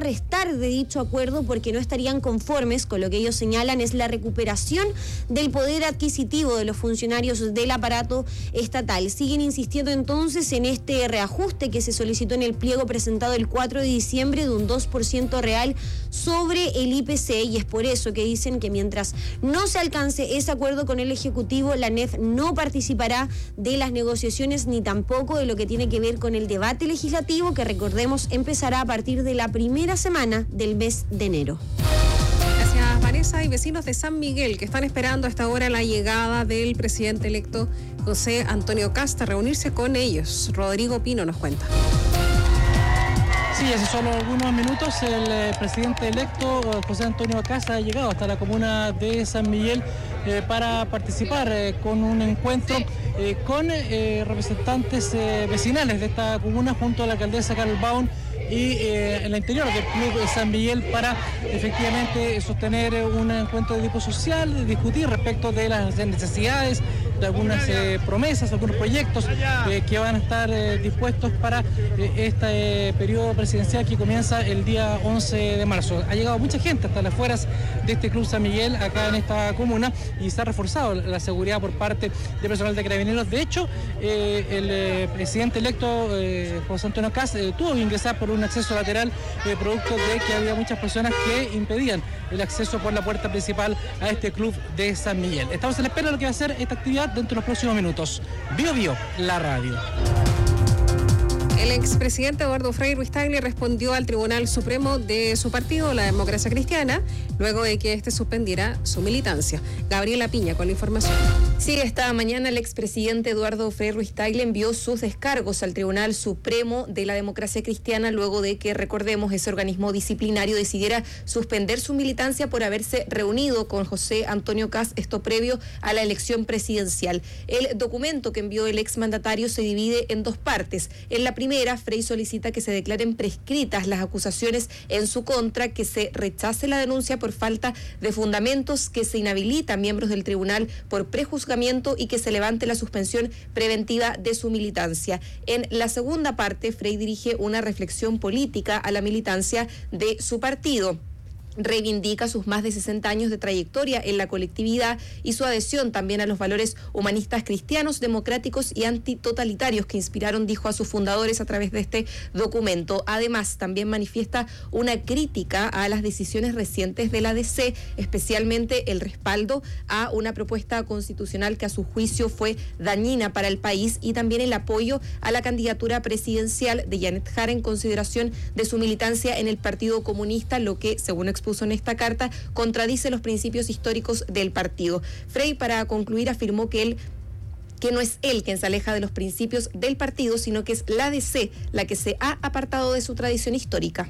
restar de dicho acuerdo porque no estarían conformes con lo que ellos señalan es la recuperación del poder adquisitivo de los funcionarios del aparato estatal. Siguen insistiendo entonces en este reajuste que se solicitó en el pliego presentado el 4 de diciembre de un 2% real sobre el IPC, y es por eso que dicen que mientras no se alcance ese acuerdo con el Ejecutivo, la ANEF no participará de las negociaciones ni tampoco de lo que tiene que ver con el debate legislativo, que recordemos empezará a partir de la primera semana del mes de enero. Gracias, Vanessa. Y vecinos de San Miguel que están esperando a esta hora la llegada del presidente electo José Antonio Kast a reunirse con ellos. Rodrigo Pino nos cuenta. Sí, hace solo algunos minutos el presidente electo José Antonio Kast ha llegado hasta la comuna de San Miguel para participar con un encuentro con representantes vecinales de esta comuna junto a la alcaldesa Carol Baum y en el interior del Club de San Miguel para efectivamente sostener un encuentro de tipo social, discutir respecto de las necesidades, de algunas promesas, algunos proyectos que van a estar dispuestos para este periodo presidencial que comienza el día 11 de marzo. Ha llegado mucha gente hasta las afueras de este Club San Miguel, acá en esta comuna, y se ha reforzado la seguridad por parte de personal de Carabineros. De hecho, el presidente electo José Antonio Kast tuvo que ingresar por un acceso lateral producto de que había muchas personas que impedían el acceso por la puerta principal a este Club de San Miguel. Estamos a la espera de lo que va a ser esta actividad dentro de los próximos minutos. Bio Bio, la radio. El expresidente Eduardo Frei Ruiz-Tagle respondió al Tribunal Supremo de su partido, la Democracia Cristiana, luego de que este suspendiera su militancia. Gabriela Piña con la información. Sí, esta mañana el expresidente Eduardo Frei Ruiz-Tagle envió sus descargos al Tribunal Supremo de la Democracia Cristiana luego de que, recordemos, ese organismo disciplinario decidiera suspender su militancia por haberse reunido con José Antonio Kast, esto previo a la elección presidencial. El documento que envió el exmandatario se divide en dos partes. En la primera, Frei solicita que se declaren prescritas las acusaciones en su contra, que se rechace la denuncia por falta de fundamentos, que se inhabilita a miembros del tribunal por prejuzgamiento y que se levante la suspensión preventiva de su militancia. En la segunda parte, Frei dirige una reflexión política a la militancia de su partido. Reivindica sus más de 60 años de trayectoria en la colectividad y su adhesión también a los valores humanistas cristianos, democráticos y antitotalitarios que inspiraron, dijo, a sus fundadores a través de este documento. Además, también manifiesta una crítica a las decisiones recientes de la ADC, especialmente el respaldo a una propuesta constitucional que a su juicio fue dañina para el país, y también el apoyo a la candidatura presidencial de Janet Jara en consideración de su militancia en el Partido Comunista, lo que, según expuso en esta carta, contradice los principios históricos del partido. Frei, para concluir, afirmó que no es él quien se aleja de los principios del partido, sino que es la ADC la que se ha apartado de su tradición histórica.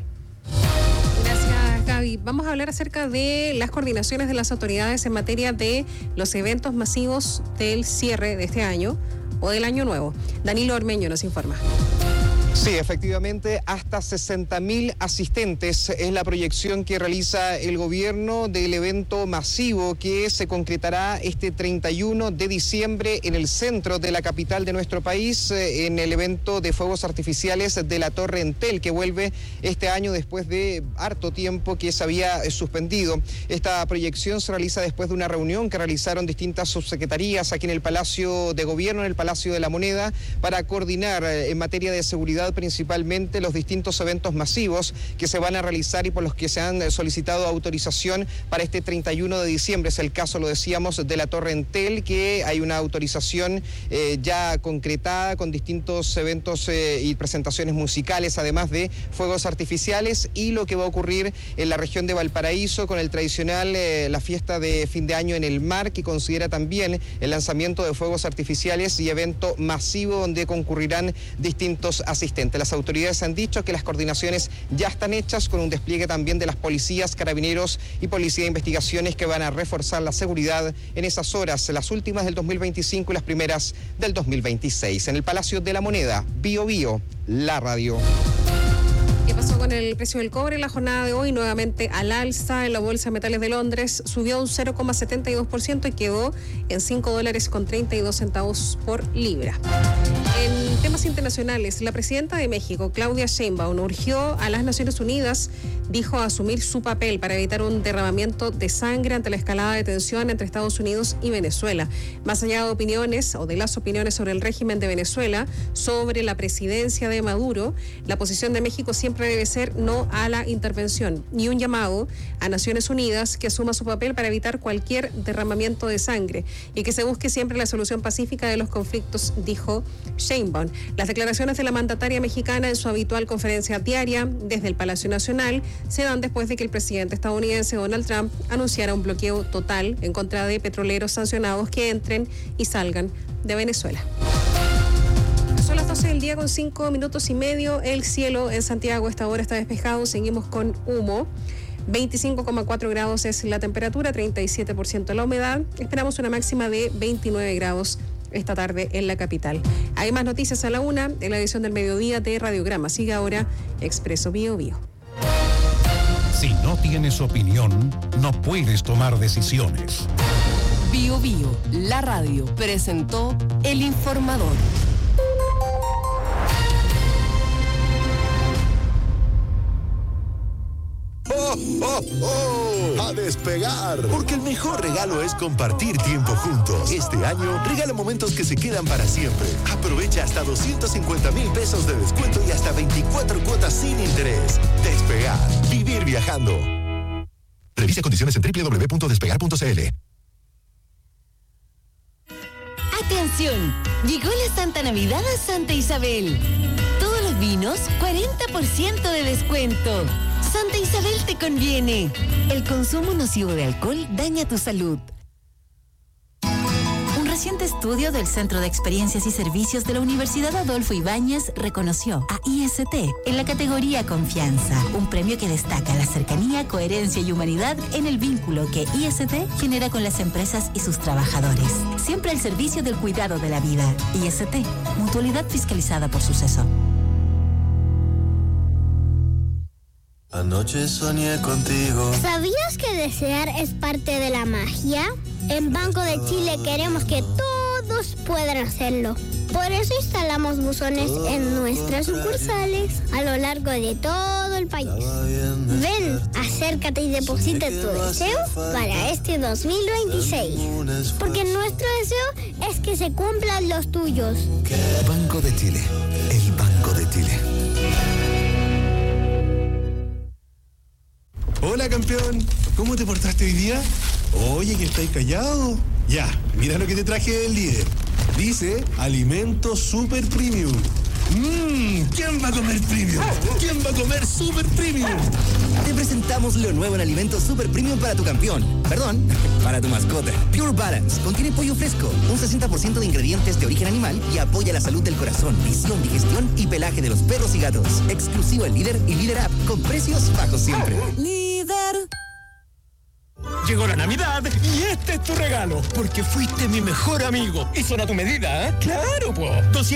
Gracias, Gaby. Vamos a hablar acerca de las coordinaciones de las autoridades en materia de los eventos masivos del cierre de este año o del año nuevo. Danilo Ormeño nos informa. Sí, efectivamente, hasta 60.000 asistentes es la proyección que realiza el gobierno del evento masivo que se concretará este 31 de diciembre en el centro de la capital de nuestro país, en el evento de fuegos artificiales de la Torre Entel, que vuelve este año después de harto tiempo que se había suspendido. Esta proyección se realiza después de una reunión que realizaron distintas subsecretarías aquí en el Palacio de Gobierno, en el Palacio de la Moneda, para coordinar en materia de seguridad principalmente los distintos eventos masivos que se van a realizar y por los que se han solicitado autorización para este 31 de diciembre. Es el caso, lo decíamos, de la Torre Entel, que hay una autorización ya concretada con distintos eventos y presentaciones musicales, además de fuegos artificiales, y lo que va a ocurrir en la región de Valparaíso con el tradicional, la fiesta de fin de año en el mar, que considera también el lanzamiento de fuegos artificiales y evento masivo donde concurrirán distintos asistentes. Las autoridades han dicho que las coordinaciones ya están hechas con un despliegue también de las policías, carabineros y policía de investigaciones que van a reforzar la seguridad en esas horas, las últimas del 2025 y las primeras del 2026. En el Palacio de la Moneda, Bio Bio, la radio. ¿Qué pasó con con el precio del cobre en la jornada de hoy, nuevamente al alza en la Bolsa de Metales de Londres, subió un 0,72% y quedó en $5.32 por libra. En temas internacionales, la presidenta de México, Claudia Sheinbaum, urgió a las Naciones Unidas, dijo, a asumir su papel para evitar un derramamiento de sangre ante la escalada de tensión entre Estados Unidos y Venezuela. Más allá de opiniones o de las opiniones sobre el régimen de Venezuela, sobre la presidencia de Maduro, la posición de México siempre debe ser no a la intervención y un llamado a Naciones Unidas que asuma su papel para evitar cualquier derramamiento de sangre y que se busque siempre la solución pacífica de los conflictos, dijo Sheinbaum. Las declaraciones de la mandataria mexicana en su habitual conferencia diaria desde el Palacio Nacional se dan después de que el presidente estadounidense Donald Trump anunciara un bloqueo total en contra de petroleros sancionados que entren y salgan de Venezuela. Son las 12 del día con 5 minutos y medio. El cielo en Santiago a esta hora está despejado. Seguimos con humo. 25,4 grados es la temperatura, 37% la humedad. Esperamos una máxima de 29 grados esta tarde en la capital. Hay más noticias a la 1 en la edición del mediodía de Radiograma. Sigue ahora Expreso Bio Bio. Si no tienes opinión, no puedes tomar decisiones. Bio Bio, la radio, presentó El Informador. ¡Oh, oh, oh! ¡A despegar! Porque el mejor regalo es compartir tiempo juntos. Este año, regala momentos que se quedan para siempre. Aprovecha hasta 250,000 pesos de descuento y hasta 24 cuotas sin interés. Despegar. Vivir viajando. Revisa condiciones en www.despegar.cl. ¡Atención! Llegó la Santa Navidad a Santa Isabel. Todos los vinos, 40% de descuento. Santa Isabel te conviene. El consumo nocivo de alcohol daña tu salud. Un reciente estudio del Centro de Experiencias y Servicios de la Universidad Adolfo Ibáñez reconoció a IST en la categoría Confianza, un premio que destaca la cercanía, coherencia y humanidad en el vínculo que IST genera con las empresas y sus trabajadores. Siempre al servicio del cuidado de la vida. IST, mutualidad fiscalizada por Suceso. Anoche soñé contigo. ¿Sabías que desear es parte de la magia? En Banco de Chile queremos que todos puedan hacerlo. Por eso instalamos buzones en nuestras sucursales a lo largo de todo el país. Ven, acércate y deposita tu deseo para este 2026. Porque nuestro deseo es que se cumplan los tuyos. Banco de Chile, el Banco de Chile. Hola, campeón. ¿Cómo te portaste hoy día? Oye, que estáis callado. Ya, mira lo que te traje del líder. Dice Alimento Super Premium. ¿Quién va a comer premium? ¿Quién va a comer super premium? Te presentamos lo nuevo en Alimento Super Premium para tu campeón. Perdón, para tu mascota. Pure Balance. Contiene pollo fresco, un 60% de ingredientes de origen animal y apoya la salud del corazón, visión, digestión y pelaje de los perros y gatos. Exclusivo en Líder y Líder App, con precios bajos siempre. Líder. Llegó la Navidad y este es tu regalo, porque fuiste mi mejor amigo. Y son a tu medida, ¿eh? ¡Claro, po!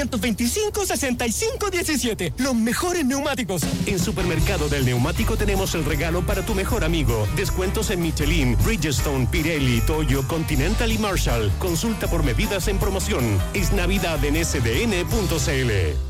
225-65-17, los mejores neumáticos. En Supermercado del Neumático tenemos el regalo para tu mejor amigo. Descuentos en Michelin, Bridgestone, Pirelli, Toyo, Continental y Marshall. Consulta por medidas en promoción. Es Navidad en sdn.cl.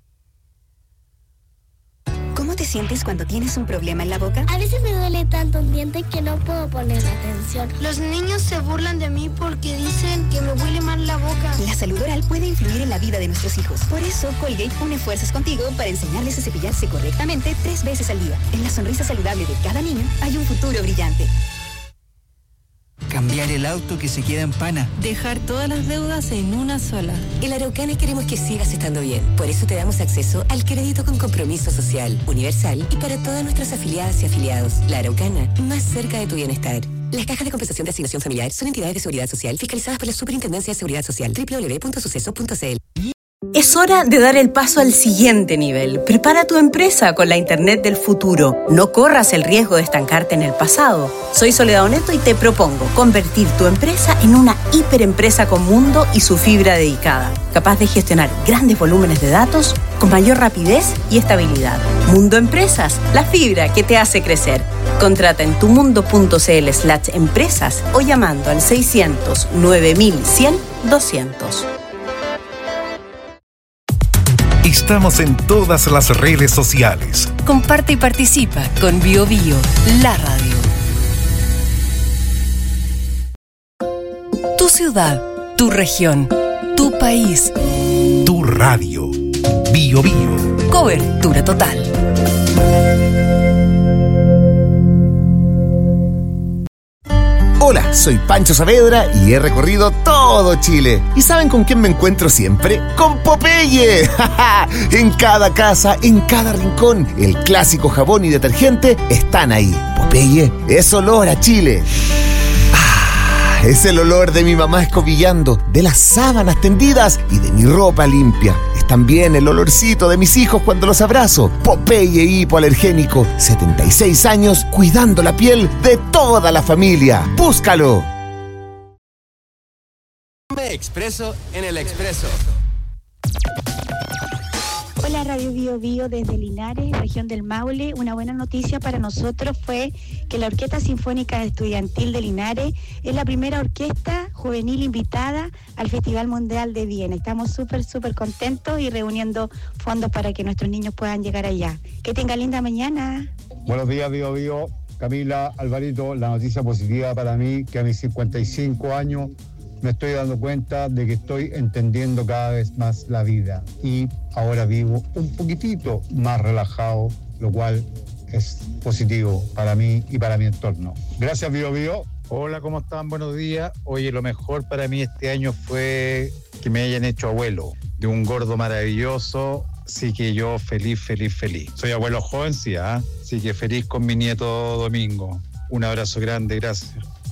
¿Cómo te sientes cuando tienes un problema en la boca? A veces me duele tanto un diente que no puedo poner atención. Los niños se burlan de mí porque dicen que me huele mal la boca. La salud oral puede influir en la vida de nuestros hijos. Por eso, Colgate une fuerzas contigo para enseñarles a cepillarse correctamente 3 veces al día. En la sonrisa saludable de cada niño hay un futuro brillante. Cambiar el auto que se queda en pana. Dejar todas las deudas en una sola. En La Araucana queremos que sigas estando bien. Por eso te damos acceso al crédito con compromiso social, universal y para todas nuestras afiliadas y afiliados. La Araucana, más cerca de tu bienestar. Las cajas de compensación de asignación familiar son entidades de seguridad social fiscalizadas por la Superintendencia de Seguridad Social. www.suceso.cl. Es hora de dar el paso al siguiente nivel. Prepara tu empresa con la Internet del futuro. No corras el riesgo de estancarte en el pasado. Soy Soledad Oneto y te propongo convertir tu empresa en una hiperempresa con mundo y su fibra dedicada, capaz de gestionar grandes volúmenes de datos con mayor rapidez y estabilidad. Mundo Empresas, la fibra que te hace crecer. Contrata en tumundo.cl/empresas o llamando al 600 9100 200. Estamos en todas las redes sociales. Comparte y participa con BioBio, la radio. Tu ciudad, tu región, tu país. Tu radio. BioBio. Cobertura total. Hola, soy Pancho Saavedra y he recorrido todo Chile. ¿Y saben con quién me encuentro siempre? ¡Con Popeye! En cada casa, en cada rincón, el clásico jabón y detergente están ahí. Popeye es olor a Chile. Es el olor de mi mamá escobillando, de las sábanas tendidas y de mi ropa limpia. Es también el olorcito de mis hijos cuando los abrazo. Popeye hipoalergénico, 76 años cuidando la piel de toda la familia. ¡Búscalo! Me expreso en el expreso. Hola Radio Bio Bio desde Linares, región del Maule. Una buena noticia para nosotros fue que la Orquesta Sinfónica Estudiantil de Linares es la primera orquesta juvenil invitada al Festival Mundial de Viena. Estamos súper contentos y reuniendo fondos para que nuestros niños puedan llegar allá. Que tengan linda mañana. Buenos días Bio Bio, Camila, Alvarito. La noticia positiva para mí, que a mis 55 años me estoy dando cuenta de que estoy entendiendo cada vez más la vida y ahora vivo un poquitito más relajado, lo cual es positivo para mí y para mi entorno. Gracias, Bio Bio. Hola, ¿cómo están? Buenos días. Oye, lo mejor para mí este año fue que me hayan hecho abuelo de un gordo maravilloso, así que yo feliz. Soy abuelo joven, sí, así que feliz con mi nieto Domingo. Un abrazo grande, gracias.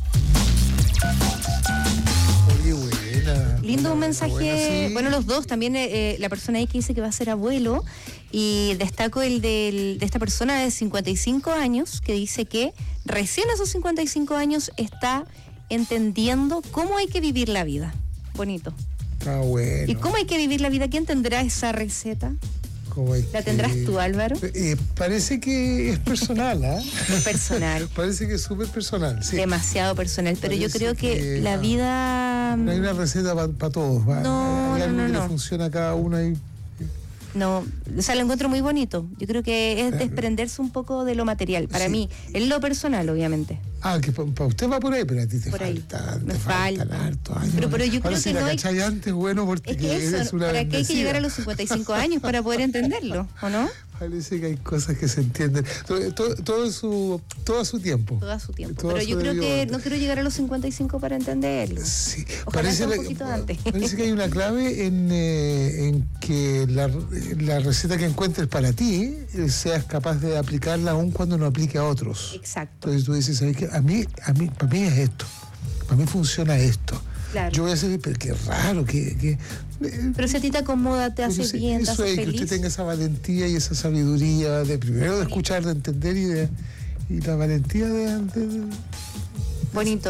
Lindo un mensaje, buena, sí. Bueno, los dos, también la persona ahí que dice que va a ser abuelo, y destaco el de esta persona de 55 años que dice que recién a sus 55 años está entendiendo cómo hay que vivir la vida. Bonito. Ah, bueno. ¿Y cómo hay que vivir la vida? ¿Quién tendrá esa receta? ¿La tendrás tú, Álvaro? Parece que es personal, Es personal. Parece que es súper personal, sí. Demasiado personal, pero yo creo que la vida... No hay una receta para todos, ¿va? No, hay algo que le funciona a cada uno ahí. No, o sea, lo encuentro muy bonito. Yo creo que es desprenderse un poco de lo material. Para mí, en lo personal, obviamente. Que para usted va por ahí, pero a ti te faltan hartos años. Pero yo creo si que la no hay... cachai antes, bueno, porque es que eso, eres una ¿para qué hay que bendecida? llegar a los 55 años para poder entenderlo, o no? Parece que hay cosas que se entienden. Todo a su tiempo. Todo a su tiempo. Pero yo creo que no quiero llegar a los 55 para entenderlo. Sí. Ojalá sea un poquito antes. Parece que hay una clave en que la receta que encuentres para ti seas capaz de aplicarla aún cuando no aplique a otros. Exacto. Entonces tú dices, ¿sabes qué? Para mí es esto. Para mí funciona esto. Claro. Yo voy a hacer, pero qué raro, pero si a ti te acomoda, te hace bien, te hace feliz. Que usted tenga esa valentía y esa sabiduría de primero de escuchar, de entender y la valentía de bonito,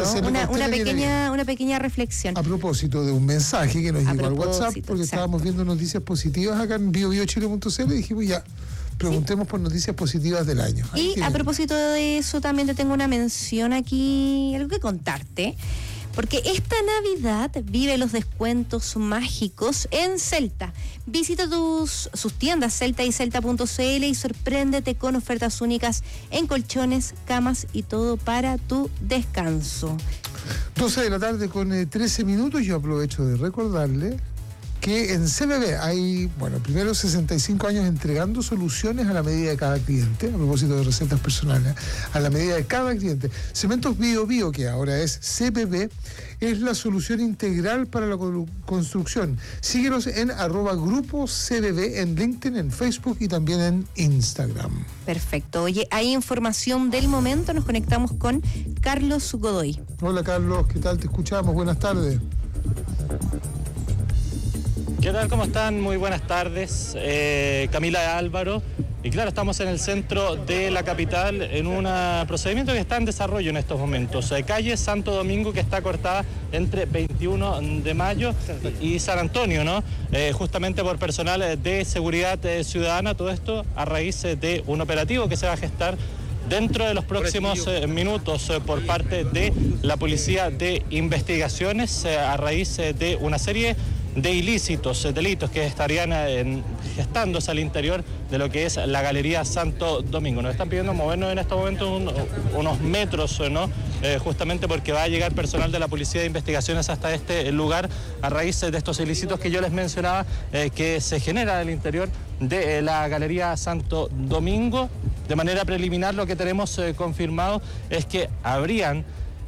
una pequeña reflexión. A propósito de un mensaje que nos llegó al WhatsApp, porque estábamos viendo noticias positivas acá en biobiochile.cl y dijimos ya, preguntemos por noticias positivas del año. Y a propósito de eso, también te tengo una mención aquí, algo que contarte. Porque esta Navidad vive los descuentos mágicos en Celta. Visita sus tiendas Celta y Celta.cl y sorpréndete con ofertas únicas en colchones, camas y todo para tu descanso. 12 de la tarde con 13 minutos. Yo aprovecho de recordarle que en CBB hay, primero 65 años entregando soluciones a la medida de cada cliente, a propósito de recetas personales, a la medida de cada cliente. Cementos BioBio, que ahora es CBB, es la solución integral para la construcción. Síguenos en @grupo CBB en LinkedIn, en Facebook y también en Instagram. Perfecto. Oye, hay información del momento, nos conectamos con Carlos Godoy. Hola Carlos, ¿qué tal? Te escuchamos, buenas tardes. ¿Qué tal? ¿Cómo están? Muy buenas tardes. Camila Álvaro. Y claro, estamos en el centro de la capital en un procedimiento que está en desarrollo en estos momentos. Calle Santo Domingo, que está cortada entre 21 de mayo y San Antonio, ¿no? Justamente por personal de seguridad ciudadana. Todo esto a raíz de un operativo que se va a gestar dentro de los próximos minutos por parte de la Policía de Investigaciones a raíz de una serie de ilícitos, delitos que estarían gestándose al interior de lo que es la Galería Santo Domingo. Nos están pidiendo movernos en estos momentos unos metros, ¿no? Justamente porque va a llegar personal de la Policía de Investigaciones hasta este lugar a raíz de estos ilícitos que yo les mencionaba que se genera al interior de la Galería Santo Domingo. De manera preliminar, lo que tenemos confirmado es que habrían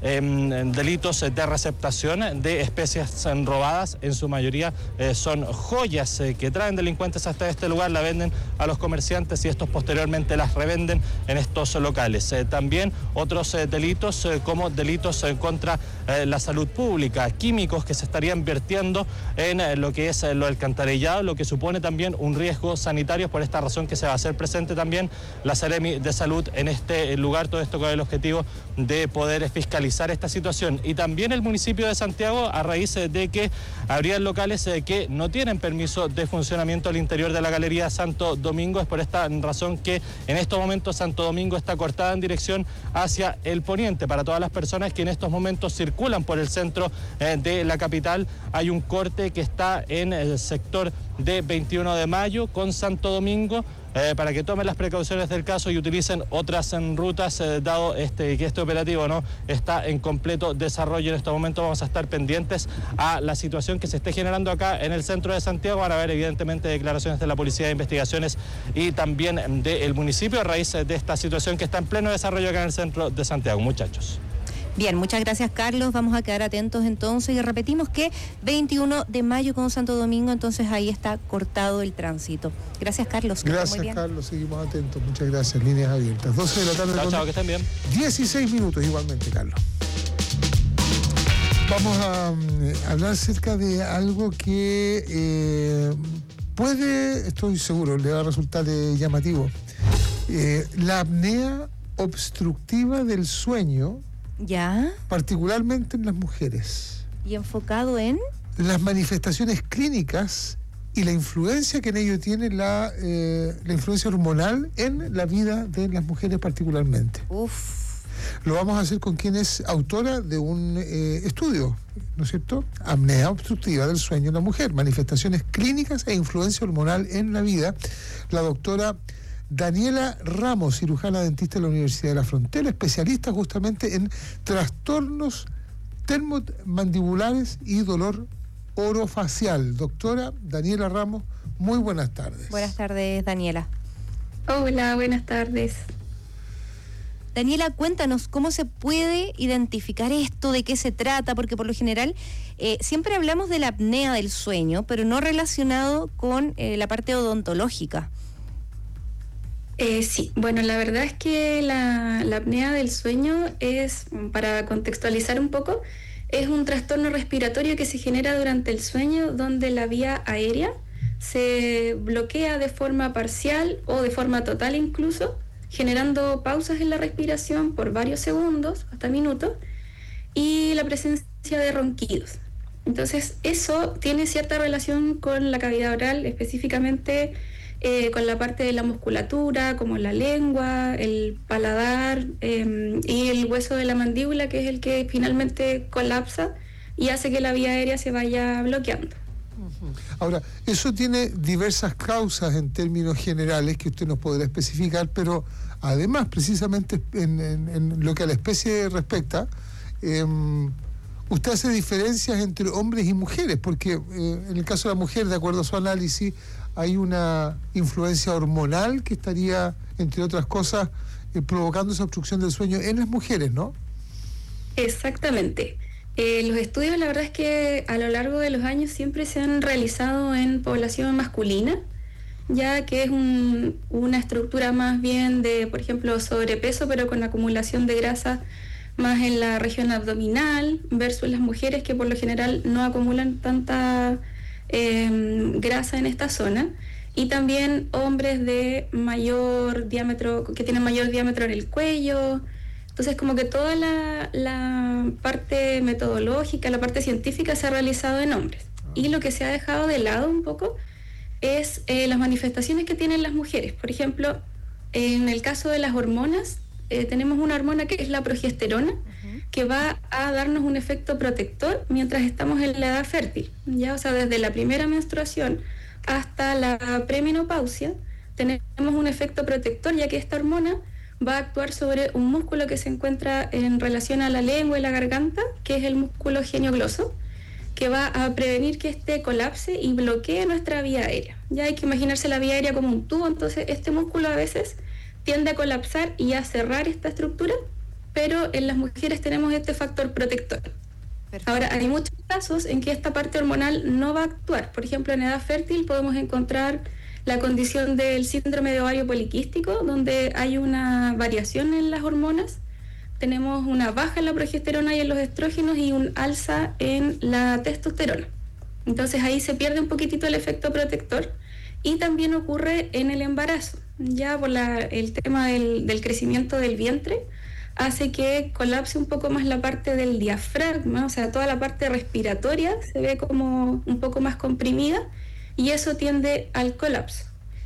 delitos de receptación de especies robadas. En su mayoría son joyas que traen delincuentes hasta este lugar, la venden a los comerciantes y estos posteriormente las revenden en estos locales. También otros delitos como delitos contra la salud pública, químicos que se estarían vertiendo en lo que es lo alcantarillado, lo que supone también un riesgo sanitario. Por esta razón que se va a hacer presente también la Seremi de Salud en este lugar, todo esto con el objetivo de poder fiscalizar esta situación. Y también el municipio de Santiago, a raíz de que habrían locales que no tienen permiso de funcionamiento al interior de la Galería Santo Domingo. Es por esta razón que en estos momentos Santo Domingo está cortada en dirección hacia el poniente. Para todas las personas que en estos momentos circulan por el centro de la capital, hay un corte que está en el sector de 21 de mayo con Santo Domingo, para que tomen las precauciones del caso y utilicen otras rutas, dado que este operativo no está en completo desarrollo. En este momento vamos a estar pendientes a la situación que se esté generando acá en el centro de Santiago. Van a haber evidentemente declaraciones de la Policía de Investigaciones y también del municipio a raíz de esta situación que está en pleno desarrollo acá en el centro de Santiago. Muchachos. Bien, muchas gracias, Carlos. Vamos a quedar atentos entonces y repetimos que 21 de mayo con Santo Domingo, entonces ahí está cortado el tránsito. Gracias, Carlos. Gracias, Carlos. Seguimos atentos. Muchas gracias. Líneas abiertas. 12 de la tarde. Chao, chao, que estén bien. 16 minutos igualmente, Carlos. Vamos a hablar acerca de algo que puede, estoy seguro, le va a resultar llamativo. La apnea obstructiva del sueño. ¿Ya? Particularmente en las mujeres. ¿Y enfocado en? Las manifestaciones clínicas y la influencia que en ello tiene la influencia hormonal en la vida de las mujeres particularmente. Lo vamos a hacer con quien es autora de un estudio, ¿no es cierto? Apnea obstructiva del sueño en la mujer, manifestaciones clínicas e influencia hormonal en la vida. La doctora Daniela Ramos, cirujana dentista de la Universidad de la Frontera, especialista justamente en trastornos termomandibulares y dolor orofacial. Doctora Daniela Ramos, muy buenas tardes. Buenas tardes, Daniela. Hola, buenas tardes. Daniela, cuéntanos cómo se puede identificar esto, de qué se trata, porque por lo general siempre hablamos de la apnea del sueño, pero no relacionado con la parte odontológica. Sí, bueno, la verdad es que la apnea del sueño es, para contextualizar un poco, es un trastorno respiratorio que se genera durante el sueño donde la vía aérea se bloquea de forma parcial o de forma total incluso, generando pausas en la respiración por varios segundos, hasta minutos, y la presencia de ronquidos. Entonces, eso tiene cierta relación con la cavidad oral, específicamente con la parte de la musculatura, como la lengua, el paladar y el hueso de la mandíbula, que es el que finalmente colapsa y hace que la vía aérea se vaya bloqueando. Ahora, eso tiene diversas causas en términos generales que usted nos podrá especificar, pero además, precisamente en lo que a la especie respecta, usted hace diferencias entre hombres y mujeres, porque en el caso de la mujer, de acuerdo a su análisis, hay una influencia hormonal que estaría, entre otras cosas, provocando esa obstrucción del sueño en las mujeres, ¿no? Exactamente. Los estudios, la verdad es que a lo largo de los años siempre se han realizado en población masculina, ya que es una estructura más bien de, por ejemplo, sobrepeso, pero con acumulación de grasa más en la región abdominal, versus las mujeres que por lo general no acumulan tanta grasa en esta zona, y también hombres de mayor diámetro, que tienen mayor diámetro en el cuello. Entonces, como que toda la parte metodológica, la parte científica se ha realizado en hombres. Y lo que se ha dejado de lado un poco es las manifestaciones que tienen las mujeres. Por ejemplo, en el caso de las hormonas, tenemos una hormona que es la progesterona, que va a darnos un efecto protector mientras estamos en la edad fértil. ¿Ya? O sea, desde la primera menstruación hasta la premenopausia, tenemos un efecto protector, ya que esta hormona va a actuar sobre un músculo que se encuentra en relación a la lengua y la garganta, que es el músculo geniogloso, que va a prevenir que este colapse y bloquee nuestra vía aérea. Ya hay que imaginarse la vía aérea como un tubo, entonces este músculo a veces tiende a colapsar y a cerrar esta estructura, pero en las mujeres tenemos este factor protector. Perfecto. Ahora, hay muchos casos en que esta parte hormonal no va a actuar. Por ejemplo, en edad fértil podemos encontrar la condición del síndrome de ovario poliquístico, donde hay una variación en las hormonas. Tenemos una baja en la progesterona y en los estrógenos y un alza en la testosterona. Entonces ahí se pierde un poquitito el efecto protector, y también ocurre en el embarazo. Ya por el tema del crecimiento del vientre hace que colapse un poco más la parte del diafragma, o sea, toda la parte respiratoria se ve como un poco más comprimida, y eso tiende al colapso.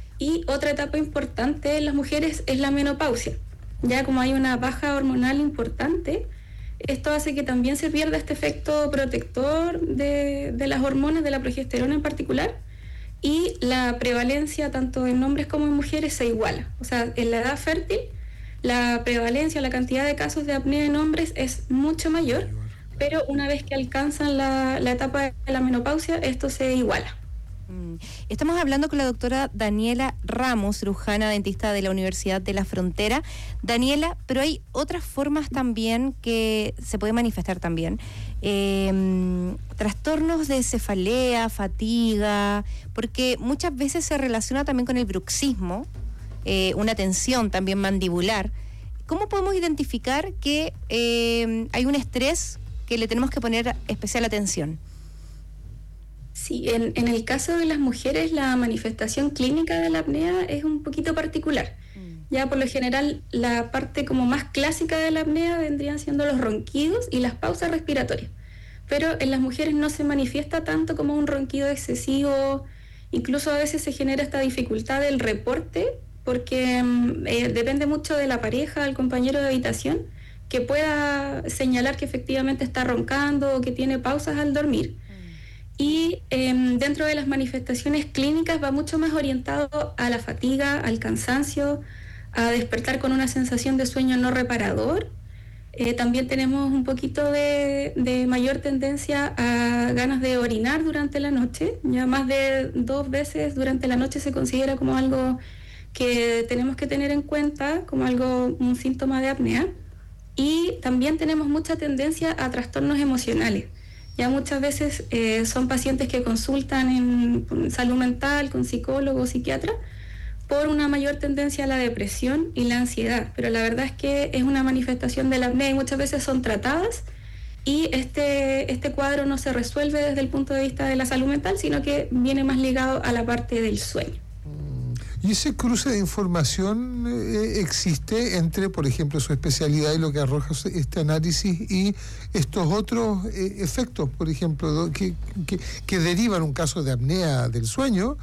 Y otra etapa importante en las mujeres es la menopausia. Ya como hay una baja hormonal importante, esto hace que también se pierda este efecto protector de las hormonas, de la progesterona en particular, y la prevalencia tanto en hombres como en mujeres se iguala. O sea, en la edad fértil, la prevalencia, la cantidad de casos de apnea en hombres es mucho mayor, pero una vez que alcanzan la etapa de la menopausia, esto se iguala. Estamos hablando con la doctora Daniela Ramos, cirujana dentista de la Universidad de la Frontera. Daniela, pero hay otras formas también que se puede manifestar también. Trastornos de cefalea, fatiga, porque muchas veces se relaciona también con el bruxismo, una tensión también mandibular. ¿Cómo podemos identificar que hay un estrés que le tenemos que poner especial atención? Sí, en el caso de las mujeres la manifestación clínica de la apnea es un poquito particular. Ya por lo general la parte como más clásica de la apnea vendrían siendo los ronquidos y las pausas respiratorias. Pero en las mujeres no se manifiesta tanto como un ronquido excesivo, incluso a veces se genera esta dificultad del reporte, porque depende mucho de la pareja, del compañero de habitación, que pueda señalar que efectivamente está roncando o que tiene pausas al dormir. Y dentro de las manifestaciones clínicas va mucho más orientado a la fatiga, al cansancio, a despertar con una sensación de sueño no reparador. También tenemos un poquito de mayor tendencia a ganas de orinar durante la noche. Ya más de 2 veces durante la noche se considera como algo que tenemos que tener en cuenta, como un síntoma de apnea. Y también tenemos mucha tendencia a trastornos emocionales. Ya muchas veces son pacientes que consultan en salud mental con psicólogos, psiquiatras, por una mayor tendencia a la depresión y la ansiedad. Pero la verdad es que es una manifestación de la apnea y muchas veces son tratadas, y este cuadro no se resuelve desde el punto de vista de la salud mental, sino que viene más ligado a la parte del sueño. ¿Y ese cruce de información existe entre, por ejemplo, su especialidad y lo que arroja este análisis y estos otros efectos, por ejemplo, que derivan un caso de apnea del sueño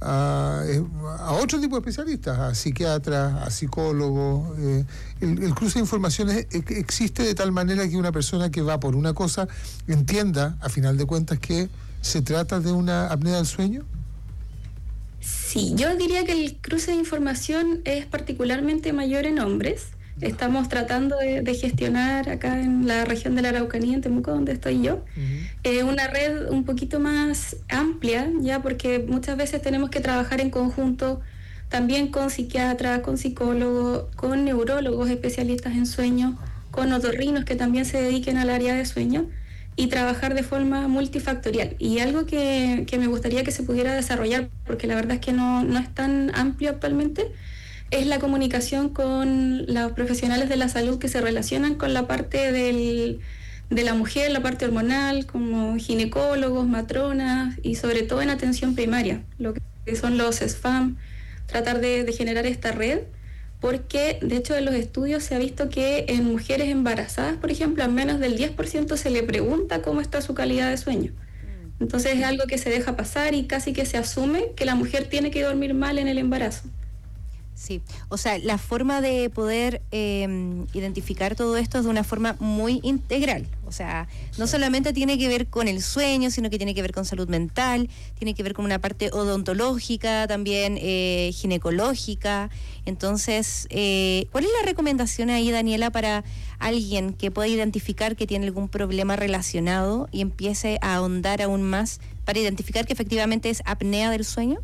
a otro tipo de especialistas, a psiquiatras, a psicólogos? El cruce de información existe de tal manera que una persona que va por una cosa entienda, a final de cuentas, que se trata de una apnea del sueño. Sí, yo diría que el cruce de información es particularmente mayor en hombres. Estamos tratando de gestionar acá en la región de la Araucanía, en Temuco, donde estoy yo, una red un poquito más amplia, ya, porque muchas veces tenemos que trabajar en conjunto también con psiquiatras, con psicólogos, con neurólogos especialistas en sueño, con otorrinos que también se dediquen al área de sueño, y trabajar de forma multifactorial. Y algo que me gustaría que se pudiera desarrollar, porque la verdad es que no es tan amplio actualmente, es la comunicación con los profesionales de la salud que se relacionan con la parte la mujer, la parte hormonal, como ginecólogos, matronas y sobre todo en atención primaria, lo que son los SFAM, tratar de generar esta red, porque de hecho en los estudios se ha visto que en mujeres embarazadas, por ejemplo, a menos del 10% se le pregunta cómo está su calidad de sueño. Entonces es algo que se deja pasar y casi que se asume que la mujer tiene que dormir mal en el embarazo. Sí, o sea, la forma de poder identificar todo esto es de una forma muy integral. O sea, no solamente tiene que ver con el sueño, sino que tiene que ver con salud mental, tiene que ver con una parte odontológica, también ginecológica. Entonces, ¿cuál es la recomendación ahí, Daniela, para alguien que pueda identificar que tiene algún problema relacionado y empiece a ahondar aún más para identificar que efectivamente es apnea del sueño?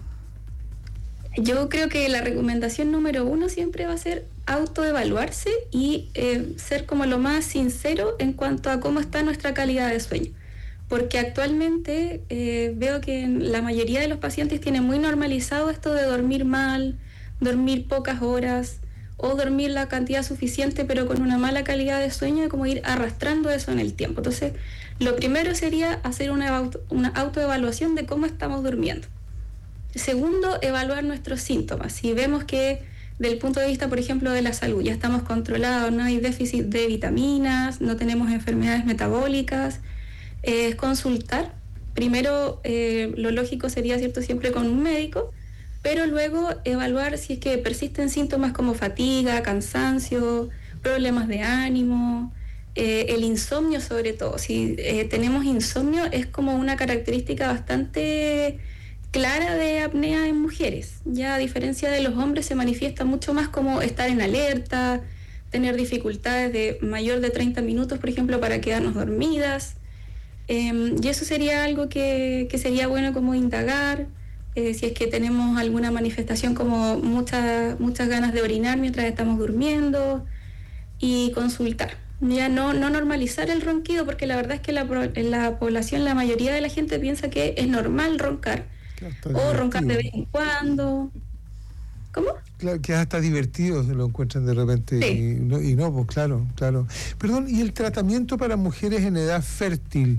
Yo creo que la recomendación número 1 siempre va a ser autoevaluarse y ser como lo más sincero en cuanto a cómo está nuestra calidad de sueño. Porque actualmente veo que la mayoría de los pacientes tienen muy normalizado esto de dormir mal, dormir pocas horas o dormir la cantidad suficiente pero con una mala calidad de sueño, y como ir arrastrando eso en el tiempo. Entonces, lo primero sería hacer una autoevaluación de cómo estamos durmiendo. Segundo, evaluar nuestros síntomas. Si vemos que del punto de vista, por ejemplo, de la salud, ya estamos controlados, no hay déficit de vitaminas, no tenemos enfermedades metabólicas, consultar. Primero, lo lógico sería, ¿cierto?, siempre con un médico, pero luego evaluar si es que persisten síntomas como fatiga, cansancio, problemas de ánimo, el insomnio sobre todo. Si tenemos insomnio, es como una característica bastante clara de apnea en mujeres. Ya a diferencia de los hombres se manifiesta mucho más como estar en alerta, tener dificultades de mayor de 30 minutos, por ejemplo, para quedarnos dormidas. Y eso sería algo que sería bueno como indagar, si es que tenemos alguna manifestación como muchas ganas de orinar mientras estamos durmiendo, y consultar. Ya no normalizar el ronquido, porque la verdad es que en la población la mayoría de la gente piensa que es normal roncar, o roncar de vez en cuando. ¿Cómo? Claro, que hasta divertido se lo encuentran de repente. Sí. Y no, pues claro. Perdón, ¿y el tratamiento para mujeres en edad fértil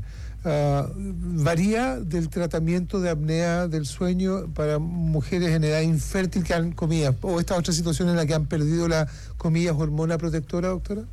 varía del tratamiento de apnea del sueño para mujeres en edad infértil que han, comillas, o esta otra situación en la que han perdido la, comillas, hormona protectora, doctora?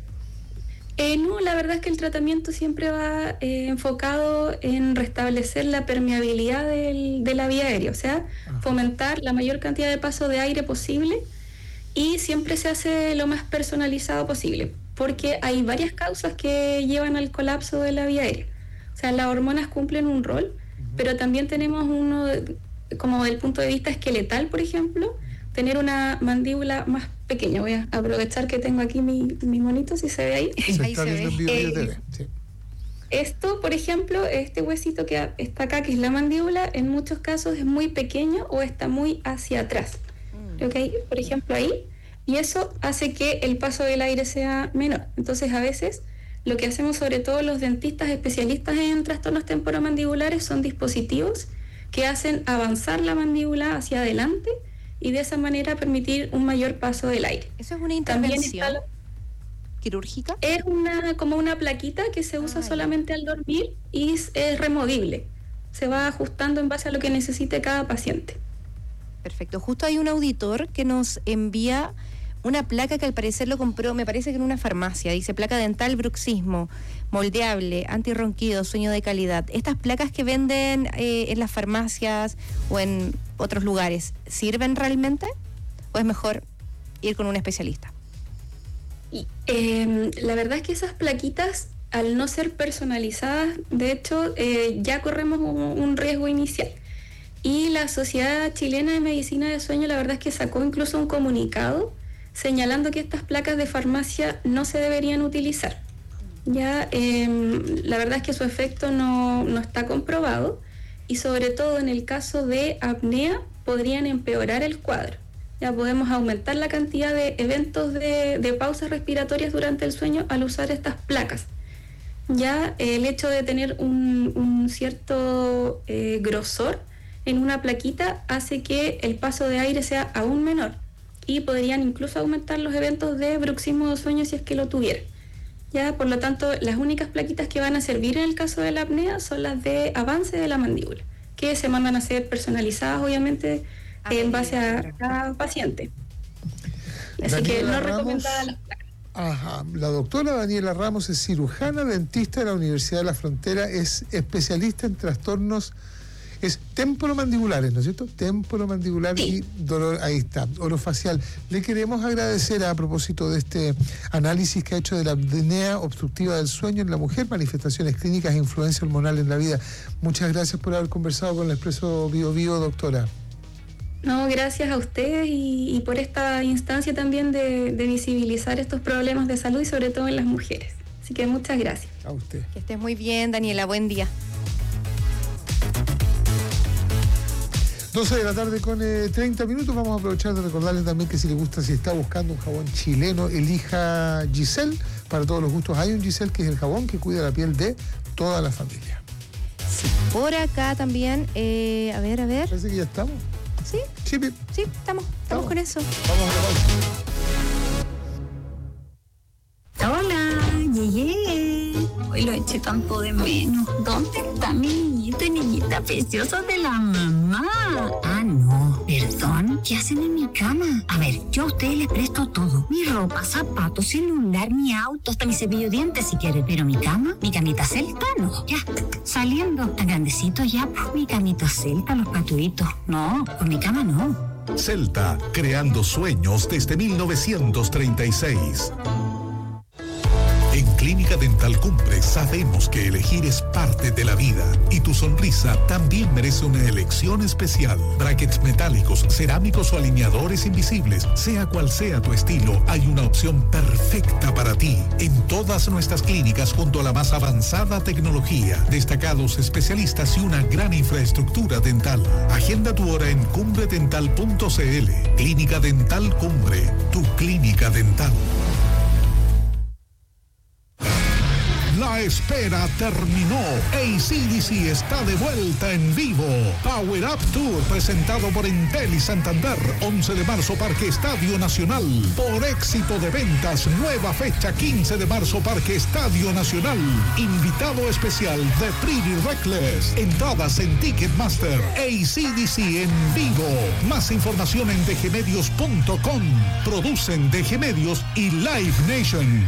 No, la verdad es que el tratamiento siempre va enfocado en restablecer la permeabilidad de la vía aérea, o sea, fomentar la mayor cantidad de paso de aire posible, y siempre se hace lo más personalizado posible, porque hay varias causas que llevan al colapso de la vía aérea. O sea, las hormonas cumplen un rol, pero también tenemos uno, como del punto de vista esqueletal, por ejemplo, tener una mandíbula más pequeña. Voy a aprovechar que tengo aquí mi monito, si se ve ahí. Ahí se ve. Sí. Esto, por ejemplo, este huesito que está acá, que es la mandíbula, en muchos casos es muy pequeño o está muy hacia atrás. ¿Okay? Por ejemplo, ahí. Y eso hace que el paso del aire sea menor. Entonces, a veces, lo que hacemos, sobre todo los dentistas especialistas en trastornos temporomandibulares, son dispositivos que hacen avanzar la mandíbula hacia adelante y de esa manera permitir un mayor paso del aire. ¿Eso es una intervención quirúrgica? Es como una plaquita que se usa solamente al dormir y es removible. Se va ajustando en base a lo que necesite cada paciente. Perfecto. Justo hay un auditor que nos envía una placa que al parecer lo compró, me parece que en una farmacia. Dice placa dental bruxismo, moldeable, antirronquido, sueño de calidad. Estas placas que venden en las farmacias o en otros lugares, ¿sirven realmente? ¿O es mejor ir con un especialista? La verdad es que esas plaquitas, al no ser personalizadas, de hecho, ya corremos un riesgo inicial. Y la Sociedad Chilena de Medicina de Sueño, la verdad es que sacó incluso un comunicado señalando que estas placas de farmacia no se deberían utilizar. Ya, la verdad es que su efecto no está comprobado, y sobre todo en el caso de apnea podrían empeorar el cuadro. Ya podemos aumentar la cantidad de eventos de pausas respiratorias durante el sueño al usar estas placas. Ya el hecho de tener un cierto grosor en una plaquita hace que el paso de aire sea aún menor, y podrían incluso aumentar los eventos de bruxismo de sueño si es que lo tuvieran. Ya, por lo tanto, las únicas plaquitas que van a servir en el caso de la apnea son las de avance de la mandíbula, que se mandan a ser personalizadas, obviamente, en base a cada paciente. Así Daniela que no Ramos, recomendada las placas. Ajá. La doctora Daniela Ramos es cirujana dentista de la Universidad de la Frontera, es especialista en trastornos, es temporomandibulares, ¿no es cierto? Temporomandibular y dolor, ahí está, orofacial. Le queremos agradecer a propósito de este análisis que ha hecho de la apnea obstructiva del sueño en la mujer, manifestaciones clínicas e influencia hormonal en la vida. Muchas gracias por haber conversado con el Expreso Bio Bio, doctora. No, gracias a ustedes y por esta instancia también de visibilizar estos problemas de salud y sobre todo en las mujeres. Así que muchas gracias. A usted. Que estés muy bien, Daniela. Buen día. 12 de la tarde con 30 minutos. Vamos a aprovechar de recordarles también que si está buscando un jabón chileno, elija Giselle. Para todos los gustos hay un Giselle, que es el jabón que cuida la piel de toda la familia. Sí, por acá también, a ver. Parece que ya estamos. ¿Sí? Sí, estamos con eso. Vamos a Hola, llegué. Hoy lo eché tanto de menos. ¿Dónde está mi niñito y niñita preciosa de la mamá? Ah, no, perdón. ¿Qué hacen en mi cama? A ver, yo a ustedes les presto todo. Mi ropa, zapatos, celular, mi auto, hasta mi cepillo de dientes si quieren. Pero mi cama, mi camita celta, no. Ya, saliendo. Tan grandecito ya, pues mi camita celta, los patuitos. No, con mi cama no. Celta, creando sueños desde 1936. En Clínica Dental Cumbre sabemos que elegir es parte de la vida y tu sonrisa también merece una elección especial. Brackets metálicos, cerámicos o alineadores invisibles, sea cual sea tu estilo, hay una opción perfecta para ti. En todas nuestras clínicas junto a la más avanzada tecnología, destacados especialistas y una gran infraestructura dental. Agenda tu hora en cumbredental.cl. Clínica Dental Cumbre, tu clínica dental. La espera terminó. AC/DC está de vuelta en vivo. Power Up Tour presentado por Entel y Santander. 11 de marzo, Parque Estadio Nacional. Por éxito de ventas, nueva fecha 15 de marzo, Parque Estadio Nacional. Invitado especial de Pretty Reckless. Entradas en Ticketmaster. AC/DC en vivo. Más información en dgmedios.com. Producen DG Medios y Live Nation.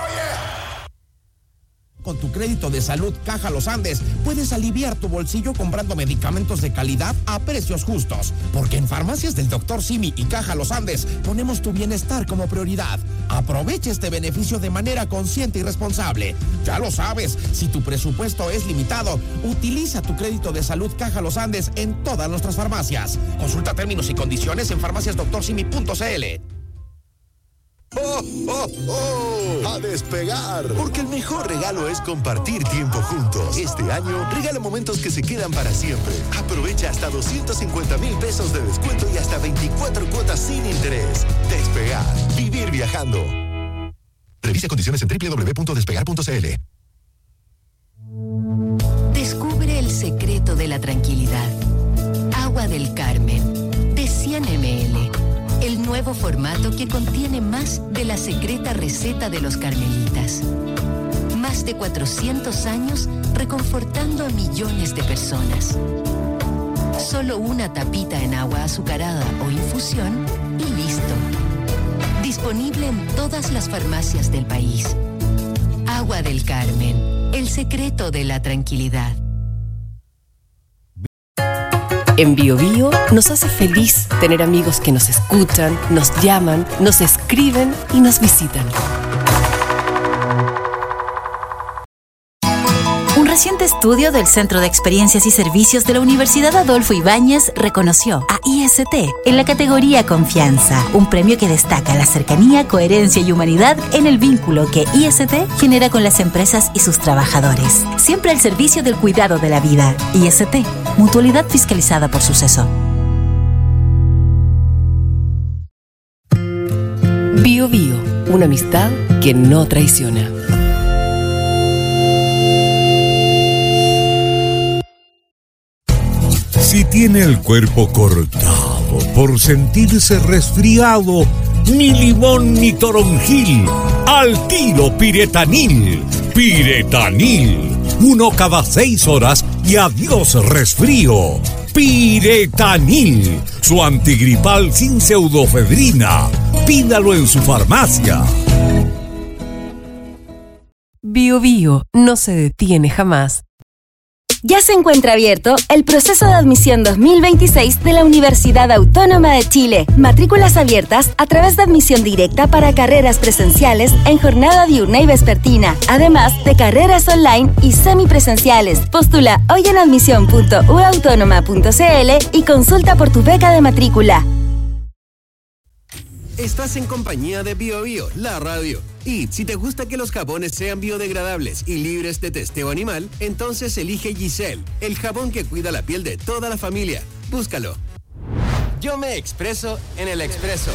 Con tu crédito de salud Caja Los Andes puedes aliviar tu bolsillo comprando medicamentos de calidad a precios justos. Porque en Farmacias del Dr. Simi y Caja Los Andes ponemos tu bienestar como prioridad. Aprovecha este beneficio de manera consciente y responsable. Ya lo sabes, si tu presupuesto es limitado, utiliza tu crédito de salud Caja Los Andes en todas nuestras farmacias. Consulta términos y condiciones en farmaciasdoctorsimi.cl. ¡Oh, oh, oh! ¡A despegar! Porque el mejor regalo es compartir tiempo juntos. Este año, regala momentos que se quedan para siempre. Aprovecha hasta 250,000 pesos de descuento y hasta 24 cuotas sin interés. Despegar. Vivir viajando. Revisa condiciones en www.despegar.cl. Descubre el secreto de la tranquilidad. Agua del Carmen, de 100 ml. El nuevo formato que contiene más de la secreta receta de los carmelitas. Más de 400 años reconfortando a millones de personas. Solo una tapita en agua azucarada o infusión y listo. Disponible en todas las farmacias del país. Agua del Carmen, el secreto de la tranquilidad. En Bio Bio nos hace feliz tener amigos que nos escuchan, nos llaman, nos escriben y nos visitan. Un reciente estudio del Centro de Experiencias y Servicios de la Universidad Adolfo Ibáñez reconoció a IST en la categoría Confianza, un premio que destaca la cercanía, coherencia y humanidad en el vínculo que IST genera con las empresas y sus trabajadores. Siempre al servicio del cuidado de la vida. IST, mutualidad fiscalizada por Suceso. Bio Bio, una amistad que no traiciona. Si tiene el cuerpo cortado por sentirse resfriado, ni limón ni toronjil. Al tiro Piretanil. Piretanil. 1 cada 6 horas y adiós resfrío. Piretanil. Su antigripal sin pseudofedrina. Pídalo en su farmacia. Bio Bio no se detiene jamás. Ya se encuentra abierto el proceso de admisión 2026 de la Universidad Autónoma de Chile. Matrículas abiertas a través de admisión directa para carreras presenciales en jornada diurna y vespertina, además de carreras online y semipresenciales. Postula hoy en admisión.uautónoma.cl y consulta por tu beca de matrícula. Estás en compañía de Bio Bio, la radio. Y si te gusta que los jabones sean biodegradables y libres de testeo animal, entonces elige Giselle, el jabón que cuida la piel de toda la familia. Búscalo. Yo me expreso en el expreso.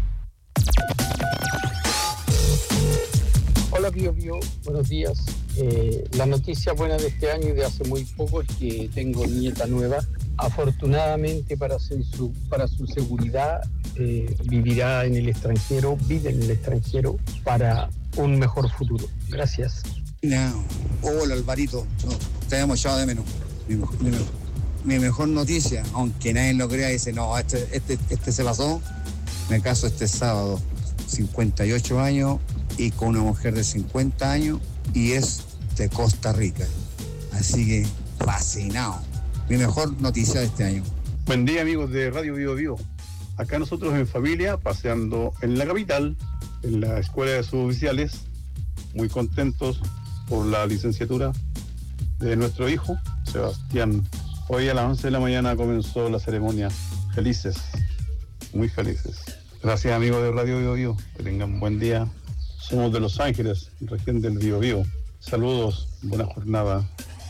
Hola Bio Bio, buenos días. La noticia buena de este año y de hace muy poco es que tengo nieta nueva. Afortunadamente para su seguridad vivirá en el extranjero, vive en el extranjero para un mejor futuro. Gracias. No. Hola Alvarito, no, te hemos echado de menos. Mi mejor noticia, aunque nadie lo crea, dice, no, este se pasó. Me caso este sábado, 58 años y con una mujer de 50 años y es de Costa Rica. Así que fascinado. Mi mejor noticia de este año. Buen día amigos de Radio Bio Bio. Acá nosotros en familia, paseando en la capital, en la escuela de suboficiales, muy contentos por la licenciatura de nuestro hijo, Sebastián. Hoy a las 11 de la mañana comenzó la ceremonia. Felices, muy felices. Gracias amigos de Radio Bio Bio, que tengan buen día. Somos de Los Ángeles, región del Bio Bio. Saludos, buena jornada.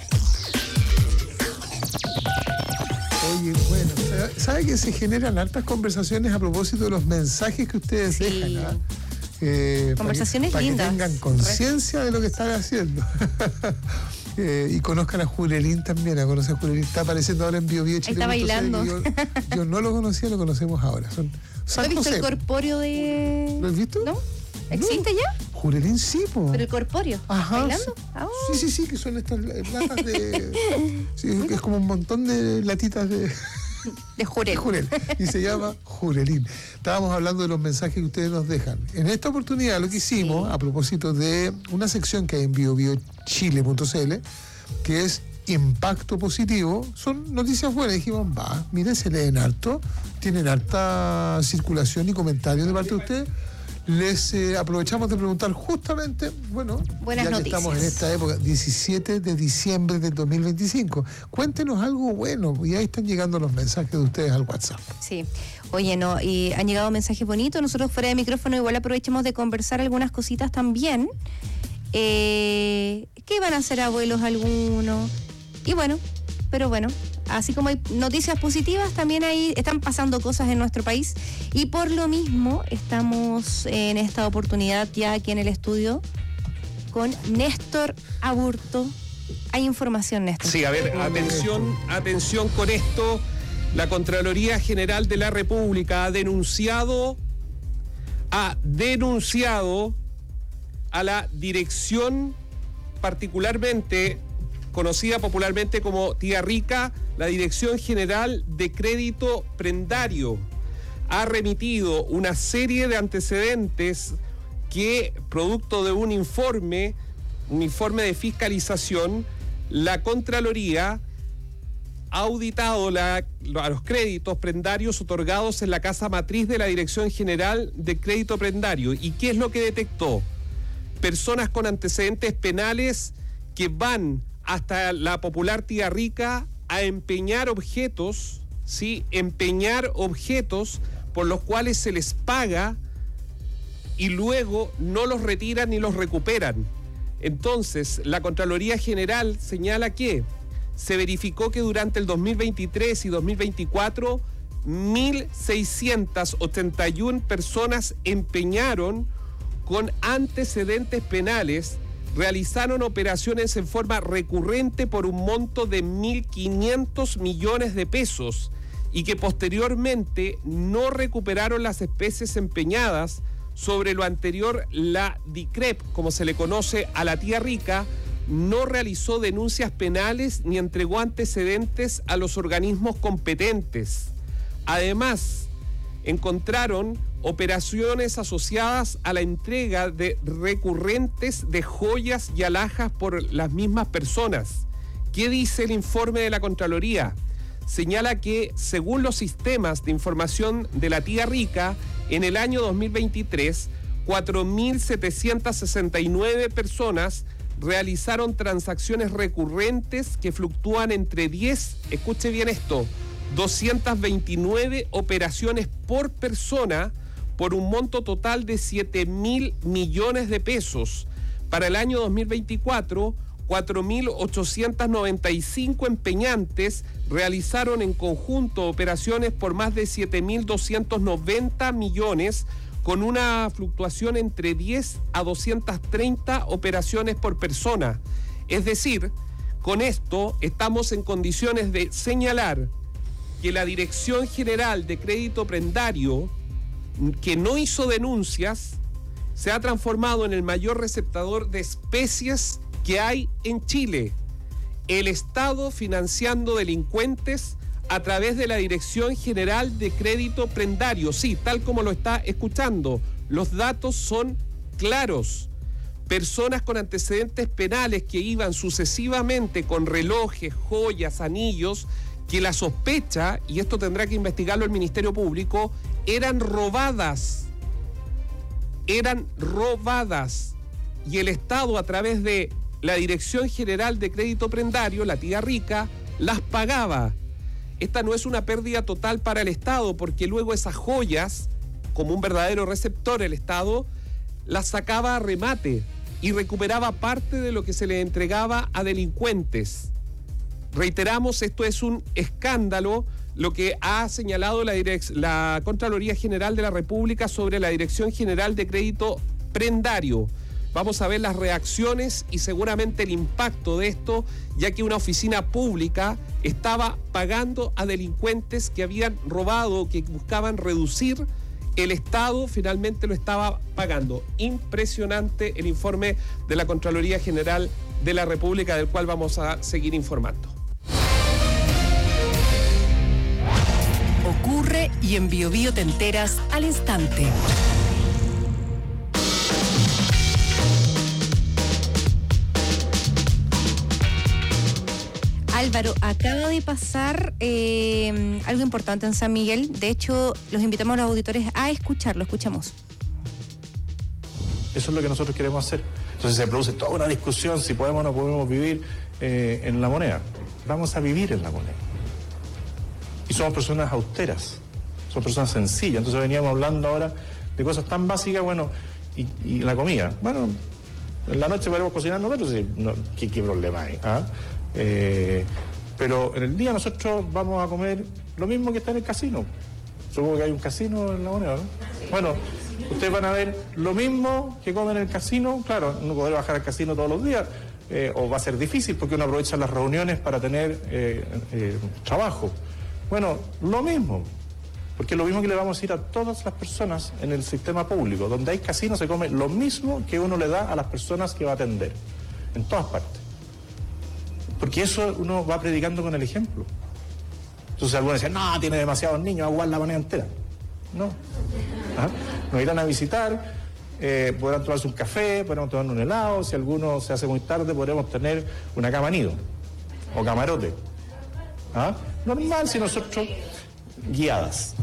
Oye, bueno, ¿sabe que se generan altas conversaciones a propósito de los mensajes que ustedes dejan? Conversaciones lindas. Para que tengan conciencia de lo que están haciendo. Y conozcan a Julelín también. Conoce a Julelín. Está apareciendo ahora en Bio Bio Chile. Está bailando. Yo no lo conocía, lo conocemos ahora. ¿Has visto el corpóreo de...? ¿Lo has visto? ¿No? ¿Existe ya? Julelín sí, po. ¿Pero el corpóreo? Ajá. ¿Bailando? Sí, que son estas latas de... Sí, que es como un montón de latitas de Jurel. Y se llama Julelín. Estábamos hablando de los mensajes que ustedes nos dejan. En esta oportunidad lo que hicimos, a propósito de una sección que hay en biobiochile.cl, que es Impacto Positivo, son noticias buenas. Dijimos, miren, se leen harto, tienen harta circulación y comentarios de parte de ustedes. Les aprovechamos de preguntar justamente, bueno, buenas ya que noticias. Estamos en esta época, 17 de diciembre del 2025. Cuéntenos algo bueno, y ahí están llegando los mensajes de ustedes al WhatsApp. Sí, oye, no, y han llegado mensajes bonitos. Nosotros fuera de micrófono igual aprovechemos de conversar algunas cositas también. ¿Qué van a hacer abuelos algunos? Y bueno, pero bueno, así como hay noticias positivas, también están pasando cosas en nuestro país y por lo mismo estamos en esta oportunidad ya aquí en el estudio con Néstor Aburto. Hay información, Néstor. Sí, a ver, atención con esto. La Contraloría General de la República ha denunciado a la dirección particularmente conocida popularmente como Tía Rica, la Dirección General de Crédito Prendario. Ha remitido una serie de antecedentes que, producto de un informe de fiscalización, la Contraloría ha auditado a los créditos prendarios otorgados en la casa matriz de la Dirección General de Crédito Prendario. ¿Y qué es lo que detectó? Personas con antecedentes penales que van hasta la popular Tía Rica a empeñar objetos, ¿sí? Empeñar objetos por los cuales se les paga y luego no los retiran ni los recuperan. Entonces, la Contraloría General señala que se verificó que durante el 2023 y 2024, 1.681 personas empeñaron con antecedentes penales, realizaron operaciones en forma recurrente por un monto de 1.500 millones de pesos y que posteriormente no recuperaron las especies empeñadas. Sobre lo anterior, la DICREP, como se le conoce a la tía Rica, no realizó denuncias penales ni entregó antecedentes a los organismos competentes. Además, encontraron operaciones asociadas a la entrega de recurrentes de joyas y alhajas por las mismas personas. ¿Qué dice el informe de la Contraloría? Señala que, según los sistemas de información de la tía Rica, en el año 2023, 4.769 personas realizaron transacciones recurrentes que fluctúan entre 10, escuche bien esto, 229 operaciones por persona por un monto total de 7.000 millones de pesos. Para el año 2024, 4.895 empeñantes realizaron en conjunto operaciones por más de 7.290 millones, con una fluctuación entre 10 a 230 operaciones por persona. Es decir, con esto estamos en condiciones de señalar que la Dirección General de Crédito Prendario, que no hizo denuncias, se ha transformado en el mayor receptador de especies que hay en Chile. El Estado financiando delincuentes a través de la Dirección General de Crédito Prendario. Sí, tal como lo está escuchando, los datos son claros. Personas con antecedentes penales que iban sucesivamente con relojes, joyas, anillos, que la sospecha, y esto tendrá que investigarlo el Ministerio Público, eran robadas. Y el Estado, a través de la Dirección General de Crédito Prendario, la tía Rica, las pagaba. Esta no es una pérdida total para el Estado, porque luego esas joyas, como un verdadero receptor, el Estado las sacaba a remate y recuperaba parte de lo que se le entregaba a delincuentes. Reiteramos, esto es un escándalo, lo que ha señalado la Contraloría General de la República sobre la Dirección General de Crédito Prendario. Vamos a ver las reacciones y seguramente el impacto de esto, ya que una oficina pública estaba pagando a delincuentes que habían robado, que buscaban reducir. El Estado finalmente lo estaba pagando. Impresionante el informe de la Contraloría General de la República, del cual vamos a seguir informando. Ocurre y en Bio Bio te enteras al instante. Álvaro, acaba de pasar algo importante en San Miguel. De hecho, los invitamos a los auditores a escucharlo. Escuchamos. Eso es lo que nosotros queremos hacer. Entonces se produce toda una discusión si podemos o no podemos vivir en La Moneda. Vamos a vivir en La Moneda. Y somos personas austeras, somos personas sencillas. Entonces veníamos hablando ahora de cosas tan básicas, bueno, y la comida. Bueno, en la noche podemos cocinar nosotros, sí, no, ¿qué problema hay? ¿Ah? Pero en el día nosotros vamos a comer lo mismo que está en el casino. Supongo que hay un casino en La Moneda, ¿no? Bueno, ustedes van a ver lo mismo que comen en el casino. Claro, no podrá bajar al casino todos los días, o va a ser difícil porque uno aprovecha las reuniones para tener trabajo. Bueno, lo mismo, porque es lo mismo que le vamos a decir a todas las personas en el sistema público. Donde hay casino se come lo mismo que uno le da a las personas que va a atender, en todas partes. Porque eso uno va predicando con el ejemplo. Entonces algunos dicen, no, tiene demasiados niños, va a jugar La Moneda entera. No. ¿Ah? Nos irán a visitar, podrán tomarse un café, podremos tomar un helado, si alguno se hace muy tarde podremos tener una cama nido o camarote. ¿Ah? Normal si nosotros, guiadas.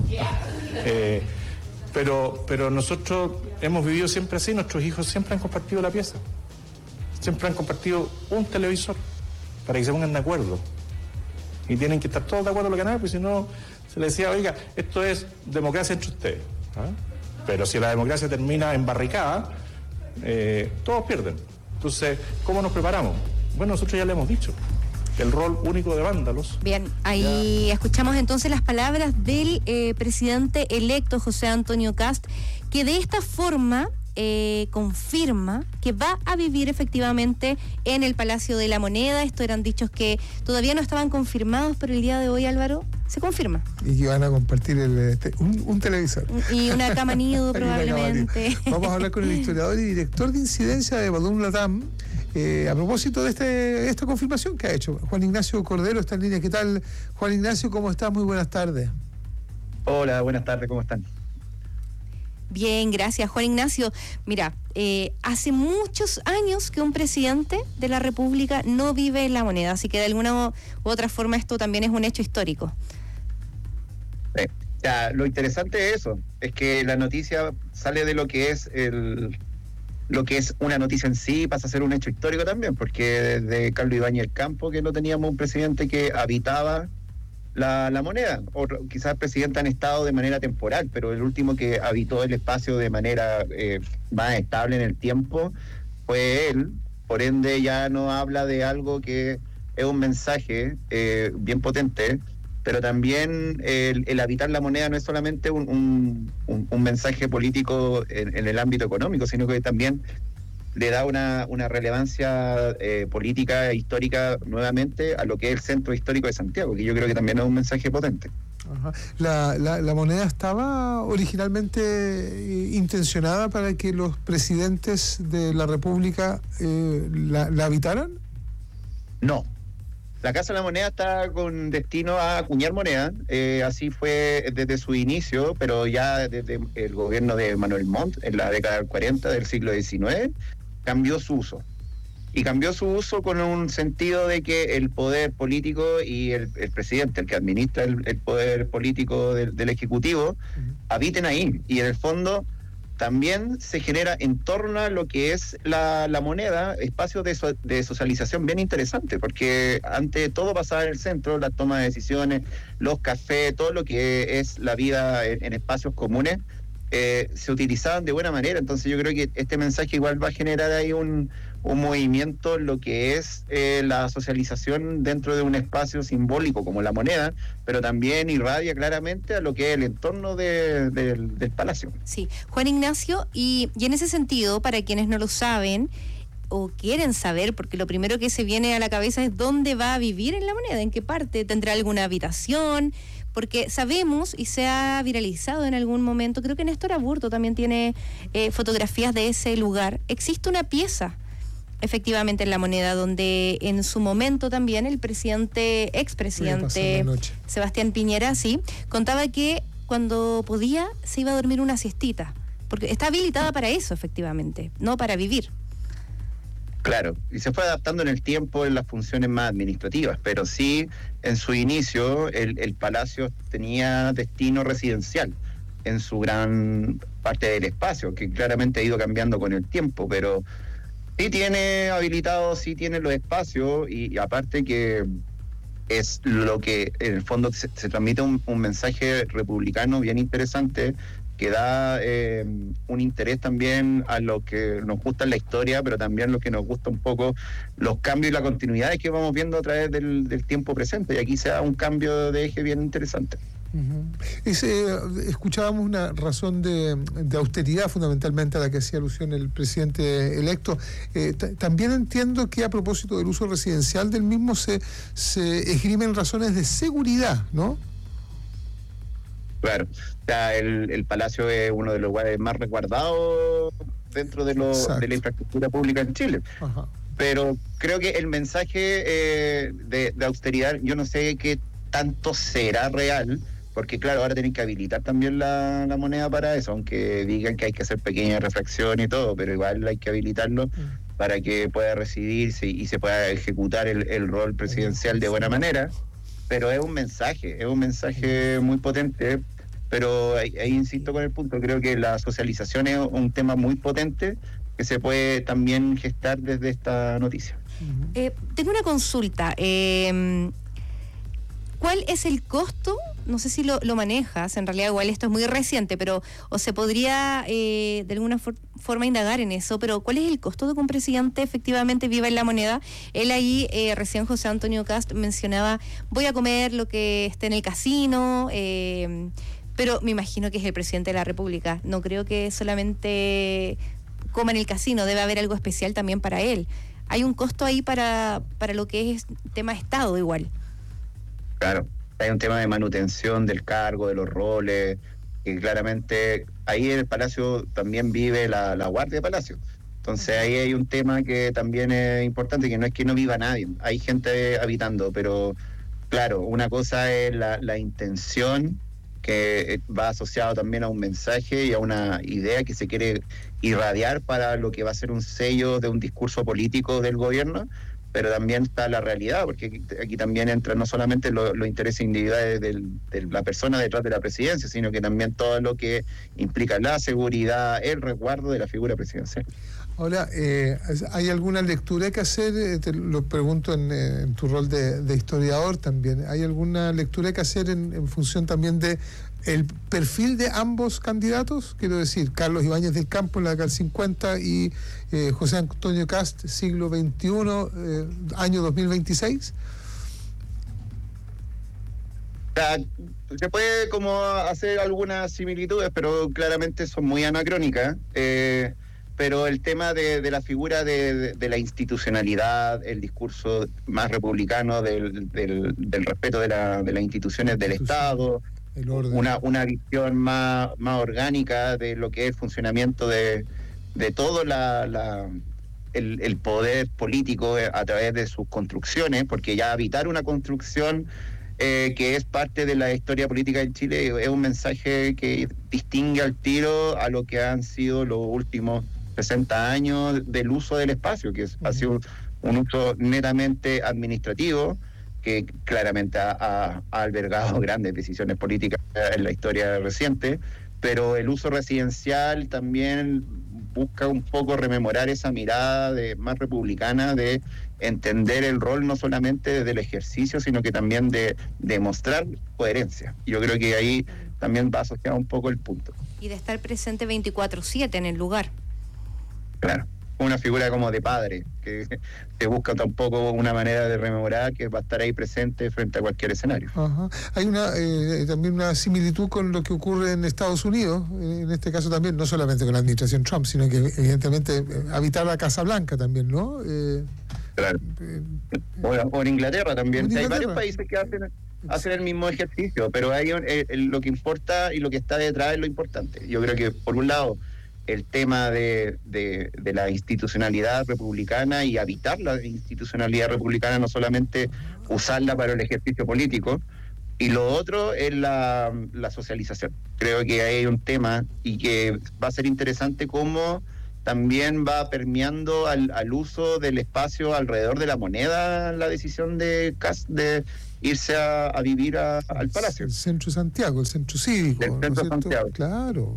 Pero nosotros hemos vivido siempre así, nuestros hijos siempre han compartido la pieza. Siempre han compartido un televisor para que se pongan de acuerdo. Y tienen que estar todos de acuerdo en lo que nada, porque si no, se les decía, oiga, esto es democracia entre ustedes. ¿Ah? Pero si la democracia termina en barricada, todos pierden. Entonces, ¿cómo nos preparamos? Bueno, nosotros ya le hemos dicho. El rol único de vándalos. Bien, ahí escuchamos entonces las palabras del presidente electo José Antonio Kast, que de esta forma confirma que va a vivir efectivamente en el Palacio de la Moneda. Esto eran dichos que todavía no estaban confirmados, pero el día de hoy, Álvaro, se confirma. Y que van a compartir un televisor. Y una cama nido probablemente. Vamos a hablar con el historiador y director de incidencia de Badum Latam a propósito de esta confirmación que ha hecho. Juan Ignacio Cordero está en línea. ¿Qué tal, Juan Ignacio? ¿Cómo estás? Muy buenas tardes. Hola, buenas tardes. ¿Cómo están? Bien, gracias, Juan Ignacio. Mira, hace muchos años que un presidente de la República no vive en la Moneda, así que de alguna u otra forma esto también es un hecho histórico. Ya, lo interesante es eso, es que la noticia sale de lo que es una noticia en sí, pasa a ser un hecho histórico también, porque desde Carlos Ibáñez del Campo que no teníamos un presidente que habitaba la moneda, o quizás el presidente han estado de manera temporal, pero el último que habitó el espacio de manera más estable en el tiempo fue él. Por ende ya no habla de algo que es un mensaje bien potente, pero también el habitar la moneda no es solamente un mensaje político en el ámbito económico, sino que también le da una relevancia política e histórica nuevamente a lo que es el centro histórico de Santiago, que yo creo que también es un mensaje potente. Ajá. La moneda estaba originalmente intencionada para que los presidentes de la República la habitaran. No. La Casa de la Moneda está con destino a acuñar moneda, así fue desde su inicio, pero ya desde el gobierno de Manuel Montt, en la década del 40 del siglo XIX, cambió su uso. Y cambió su uso con un sentido de que el poder político y el presidente, el que administra el poder político del Ejecutivo, habiten ahí. Y en el fondo también se genera en torno a lo que es la moneda, espacios de socialización bien interesantes, porque ante todo pasaba en el centro, la toma de decisiones, los cafés, todo lo que es la vida en espacios comunes, se utilizaban de buena manera. Entonces yo creo que este mensaje igual va a generar ahí un movimiento en lo que es la socialización dentro de un espacio simbólico como la moneda, pero también irradia claramente a lo que es el entorno del palacio. Sí, Juan Ignacio, y en ese sentido, para quienes no lo saben o quieren saber, porque lo primero que se viene a la cabeza es dónde va a vivir en la moneda, en qué parte, tendrá alguna habitación, porque sabemos y se ha viralizado en algún momento, creo que Néstor Aburto también tiene fotografías de ese lugar. Existe una pieza efectivamente en la moneda donde en su momento también el expresidente Sebastián Piñera, sí, contaba que cuando podía se iba a dormir una siestita, porque está habilitada para eso efectivamente, no para vivir. Claro, y se fue adaptando en el tiempo en las funciones más administrativas, pero sí, en su inicio, el palacio tenía destino residencial en su gran parte del espacio, que claramente ha ido cambiando con el tiempo, pero sí tiene habilitado, sí tiene los espacios, y aparte que es lo que en el fondo se transmite un mensaje republicano bien interesante, que da un interés también a lo que nos gusta en la historia, pero también lo que nos gusta un poco los cambios y las continuidades que vamos viendo a través del tiempo presente, y aquí se da un cambio de eje bien interesante. Escuchábamos una razón de austeridad fundamentalmente a la que hacía alusión el presidente electo. También entiendo que a propósito del uso residencial del mismo se esgrimen razones de seguridad, ¿no? Claro, o sea, el palacio es uno de los lugares más resguardados dentro de la infraestructura pública en Chile. Ajá. Pero creo que el mensaje de austeridad, yo no sé qué tanto será real, porque claro, ahora tienen que habilitar también la moneda para eso, aunque digan que hay que hacer pequeñas refracciones y todo, pero igual hay que habilitarlo para que pueda recibirse y se pueda ejecutar el rol presidencial de buena manera. Pero es un mensaje muy potente, pero ahí insisto con el punto, creo que la socialización es un tema muy potente que se puede también gestar desde esta noticia. Tengo una consulta. ¿Cuál es el costo? No sé si lo manejas, en realidad igual esto es muy reciente, pero o se podría de alguna forma indagar en eso, pero ¿cuál es el costo de que un presidente efectivamente viva en la moneda? Él ahí, recién José Antonio Kast mencionaba, voy a comer lo que esté en el casino, pero me imagino que es el presidente de la República, no creo que solamente coma en el casino, debe haber algo especial también para él. Hay un costo ahí para lo que es tema Estado igual. Claro, hay un tema de manutención del cargo, de los roles, que claramente ahí en el Palacio también vive la guardia de Palacio. Entonces ahí hay un tema que también es importante, que no es que no viva nadie, hay gente habitando, pero claro, una cosa es la intención, que va asociado también a un mensaje y a una idea que se quiere irradiar para lo que va a ser un sello de un discurso político del gobierno, pero también está la realidad, porque aquí también entra no solamente los intereses individuales de la persona detrás de la presidencia, sino que también todo lo que implica la seguridad, el resguardo de la figura presidencial. Ahora, ¿hay alguna lectura que hacer? Te lo pregunto en tu rol de historiador también. ¿Hay alguna lectura que hacer en función también de el perfil de ambos candidatos? Quiero decir, Carlos Ibáñez del Campo en la década del 50 y José Antonio Kast, siglo XXI, año 2026. Se puede como hacer algunas similitudes, pero claramente son muy anacrónicas. Pero el tema de la figura de la institucionalidad, el discurso más republicano del respeto de las instituciones del Estado, una visión más orgánica de lo que es el funcionamiento de todo el poder político a través de sus construcciones, porque ya habitar una construcción que es parte de la historia política en Chile es un mensaje que distingue al tiro a lo que han sido los últimos 60 años del uso del espacio, que ha sido un uso netamente administrativo, que claramente ha albergado grandes decisiones políticas en la historia reciente, pero el uso residencial también busca un poco rememorar esa mirada más republicana de entender el rol no solamente del ejercicio, sino que también de demostrar coherencia. Yo creo que ahí también va asociado un poco el punto. Y de estar presente 24/7 en el lugar. Claro, una figura como de padre, que se busca tampoco una manera de rememorar que va a estar ahí presente frente a cualquier escenario. Ajá. Hay también una similitud con lo que ocurre en Estados Unidos, en este caso también, no solamente con la administración Trump, sino que evidentemente habitar la Casa Blanca también, ¿no? Claro. O en Inglaterra también. Hay varios países que hacen el mismo ejercicio, pero hay lo que importa y lo que está detrás es lo importante. Yo creo que, por un lado, el tema de la institucionalidad republicana y habitar la institucionalidad republicana, no solamente usarla para el ejercicio político, y lo otro es la socialización. Creo que hay un tema y que va a ser interesante cómo también va permeando al uso del espacio alrededor de la moneda la decisión de Kast de irse a vivir al Palacio. El centro de Santiago, el centro cívico. El centro de Santiago. Claro.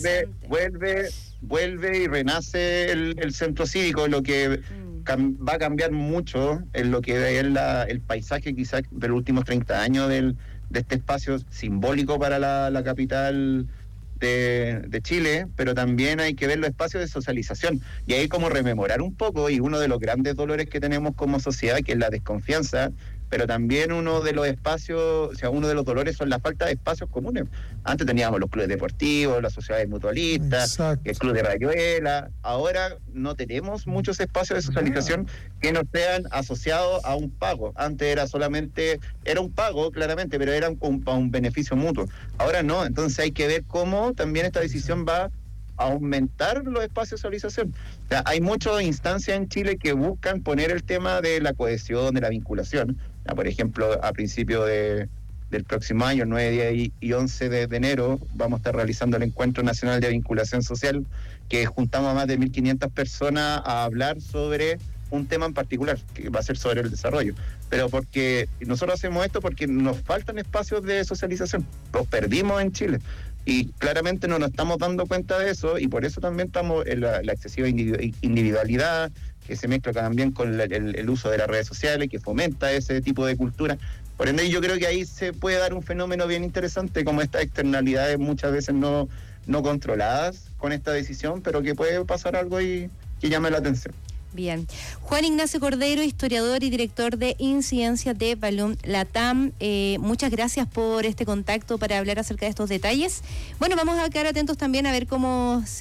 Vuelve y renace el centro cívico, lo que va a cambiar mucho en lo que es el paisaje quizás de los últimos 30 años de este espacio simbólico para la capital de Chile, pero también hay que ver los espacios de socialización y ahí como rememorar un poco, y uno de los grandes dolores que tenemos como sociedad, que es la desconfianza, pero también uno de los espacios, o sea, uno de los dolores son la falta de espacios comunes. Antes teníamos los clubes deportivos, las sociedades mutualistas, exacto, el club de Rayuela. Ahora no tenemos muchos espacios de socialización que no sean asociados a un pago. Antes era un pago, claramente, pero era un beneficio mutuo. Ahora no, entonces hay que ver cómo también esta decisión va a aumentar los espacios de socialización. O sea, hay muchas instancias en Chile que buscan poner el tema de la cohesión, de la vinculación. Por ejemplo, a principios del próximo año, 9, 10 y 11 de enero, vamos a estar realizando el Encuentro Nacional de Vinculación Social, que juntamos a más de 1.500 personas a hablar sobre un tema en particular, que va a ser sobre el desarrollo. Pero porque nosotros hacemos esto porque nos faltan espacios de socialización. Los perdimos en Chile. Y claramente no nos estamos dando cuenta de eso, y por eso también estamos en la excesiva individualidad, que se mezcla también con el uso de las redes sociales, que fomenta ese tipo de cultura. Por ende, yo creo que ahí se puede dar un fenómeno bien interesante, como estas externalidades muchas veces no controladas con esta decisión, pero que puede pasar algo ahí que llame la atención. Bien. Juan Ignacio Cordero, historiador y director de Incidencia de Balloon Latam. Muchas gracias por este contacto para hablar acerca de estos detalles. Bueno, vamos a quedar atentos también a ver cómo se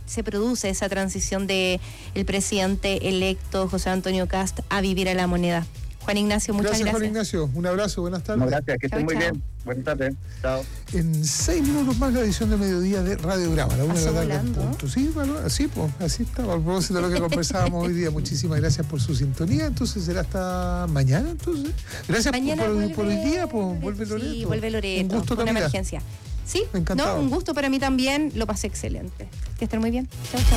se produce esa transición de el presidente electo José Antonio Kast a vivir a La Moneda. Juan Ignacio, muchas gracias. Juan Ignacio, un abrazo, buenas tardes. No, gracias, que estén muy bien. Buenas tardes, chao. En 6 minutos más la edición de mediodía de Radiograma, la 1 de la tarde en punto. Sí, bueno, así está, a propósito de lo que conversábamos hoy día. Muchísimas gracias por su sintonía, entonces será hasta mañana, entonces. Gracias por el día, vuelve Loreto. Sí, vuelve Loreto, un gusto, una emergencia. Sí, encantado. No, un gusto para mí también, lo pasé excelente. Que estén muy bien. Chao, chao.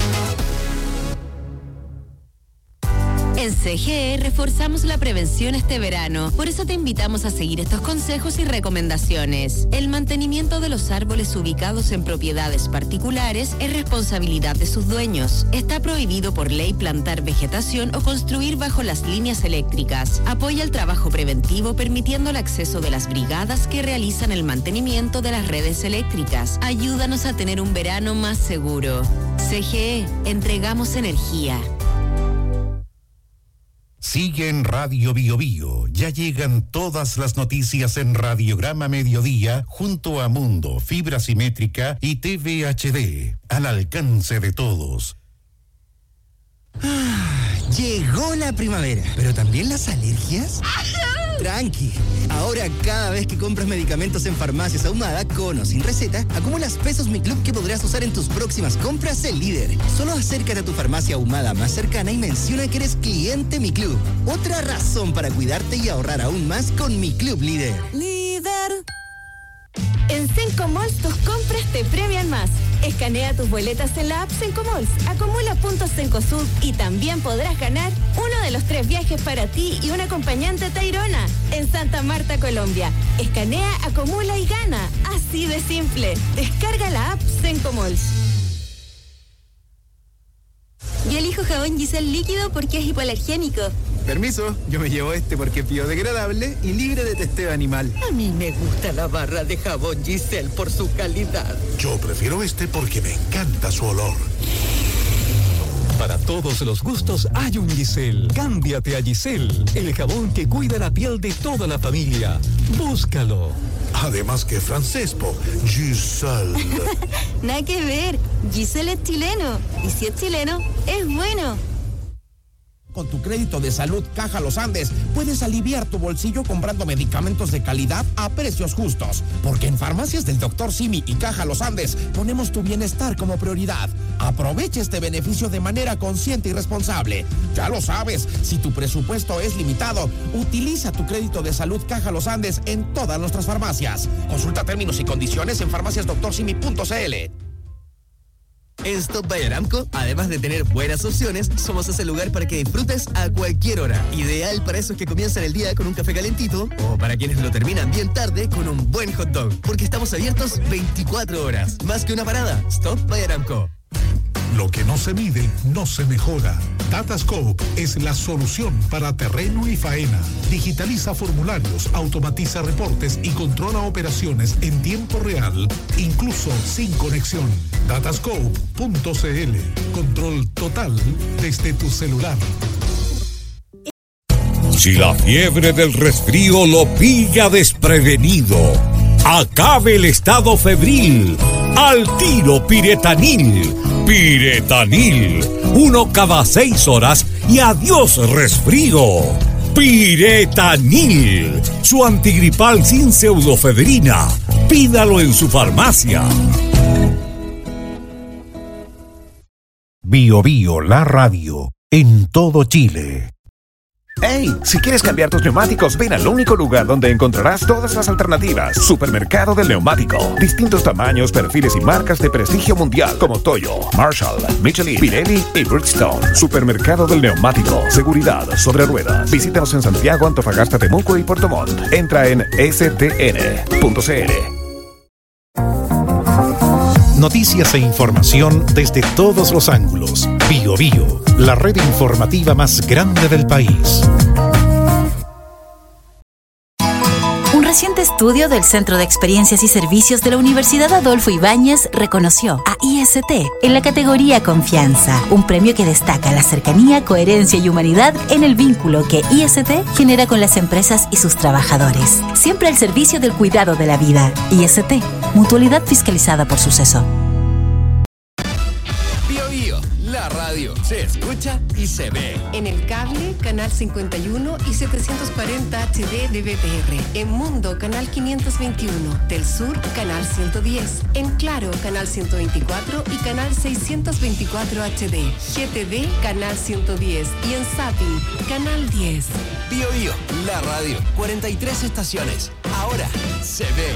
En CGE reforzamos la prevención este verano. Por eso te invitamos a seguir estos consejos y recomendaciones. El mantenimiento de los árboles ubicados en propiedades particulares es responsabilidad de sus dueños. Está prohibido por ley plantar vegetación o construir bajo las líneas eléctricas. Apoya el trabajo preventivo permitiendo el acceso de las brigadas que realizan el mantenimiento de las redes eléctricas. Ayúdanos a tener un verano más seguro. CGE, entregamos energía. Sigue en Radio Bio Bio. Ya llegan todas las noticias en Radiograma Mediodía junto a Mundo, Fibra Simétrica y TV HD. Al alcance de todos. Llegó la primavera, pero también las alergias. Tranqui, ahora cada vez que compras medicamentos en Farmacias Ahumada, con o sin receta, acumulas pesos Mi Club que podrás usar en tus próximas compras en Líder. Solo acércate a tu farmacia Ahumada más cercana y menciona que eres cliente Mi Club. Otra razón para cuidarte y ahorrar aún más con Mi Club Líder. Líder. En Sencomalls tus compras te premian más. Escanea tus boletas en la app Sencomalls, acumula puntos Cencosud y también podrás ganar uno de los 3 viajes para ti y un acompañante a Tayrona en Santa Marta, Colombia. Escanea, acumula y gana. Así de simple. Descarga la app Sencomalls. Yo elijo jabón Giselle líquido porque es hipoalergénico. Permiso, yo me llevo este porque es biodegradable y libre de testeo animal. A mí me gusta la barra de jabón Giselle por su calidad. Yo prefiero este porque me encanta su olor. Para todos los gustos hay un Giselle. Cámbiate a Giselle, el jabón que cuida la piel de toda la familia. Búscalo. Además que francés, Giselle. Nada que ver, Giselle es chileno. Y si es chileno, es bueno. Con tu crédito de salud Caja Los Andes, puedes aliviar tu bolsillo comprando medicamentos de calidad a precios justos. Porque en Farmacias del Dr. Simi y Caja Los Andes ponemos tu bienestar como prioridad. Aprovecha este beneficio de manera consciente y responsable. Ya lo sabes, si tu presupuesto es limitado, utiliza tu crédito de salud Caja Los Andes en todas nuestras farmacias. Consulta términos y condiciones en farmaciasdoctorsimi.cl. En Stop by Aramco, además de tener buenas opciones, somos ese lugar para que disfrutes a cualquier hora. Ideal para esos que comienzan el día con un café calentito o para quienes lo terminan bien tarde con un buen hot dog. Porque estamos abiertos 24 horas. Más que una parada, Stop by Aramco. Lo que no se mide, no se mejora. Datascope es la solución para terreno y faena. Digitaliza formularios, automatiza reportes y controla operaciones en tiempo real, incluso sin conexión. Datascope.cl. Control total desde tu celular. Si la fiebre del resfrío lo pilla desprevenido, acabe el estado febril. Al tiro Piretanil. Piretanil. 1 cada 6 horas y adiós resfrío. Piretanil. Su antigripal sin pseudofebrina. Pídalo en su farmacia. Bio Bio, la radio, en todo Chile. ¡Hey! Si quieres cambiar tus neumáticos, ven al único lugar donde encontrarás todas las alternativas. Supermercado del Neumático. Distintos tamaños, perfiles y marcas de prestigio mundial como Toyo, Marshall, Michelin, Pirelli y Bridgestone. Supermercado del Neumático. Seguridad sobre ruedas. Visítanos en Santiago, Antofagasta, Temuco y Puerto Montt. Entra en stn.cl. Noticias e información desde todos los ángulos. Bio Bio, la red informativa más grande del país. Un reciente estudio del Centro de Experiencias y Servicios de la Universidad Adolfo Ibáñez reconoció a IST en la categoría Confianza, un premio que destaca la cercanía, coherencia y humanidad en el vínculo que IST genera con las empresas y sus trabajadores. Siempre al servicio del cuidado de la vida. IST, mutualidad fiscalizada por Suceso. Se escucha y se ve. En el cable, canal 51 y 740 HD de BTR. En Mundo, canal 521. Del Sur, canal 110. En Claro, canal 124 y canal 624 HD. GTV, canal 110. Y en Zapping, canal 10. Bio Bio, la radio. 43 estaciones. Ahora se ve.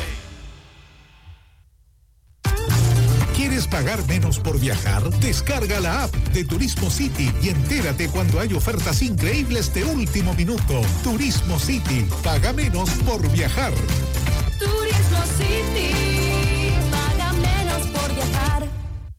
¿Quieres pagar menos por viajar? Descarga la app de Turismo City y entérate cuando hay ofertas increíbles de último minuto. Turismo City, paga menos por viajar. Turismo City, paga menos por viajar.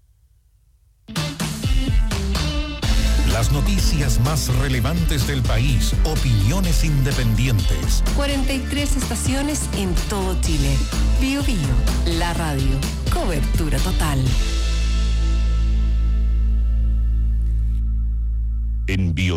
Las noticias más relevantes del país, opiniones independientes. 43 estaciones en todo Chile. Bio Bio, la radio. Cobertura total. En Bio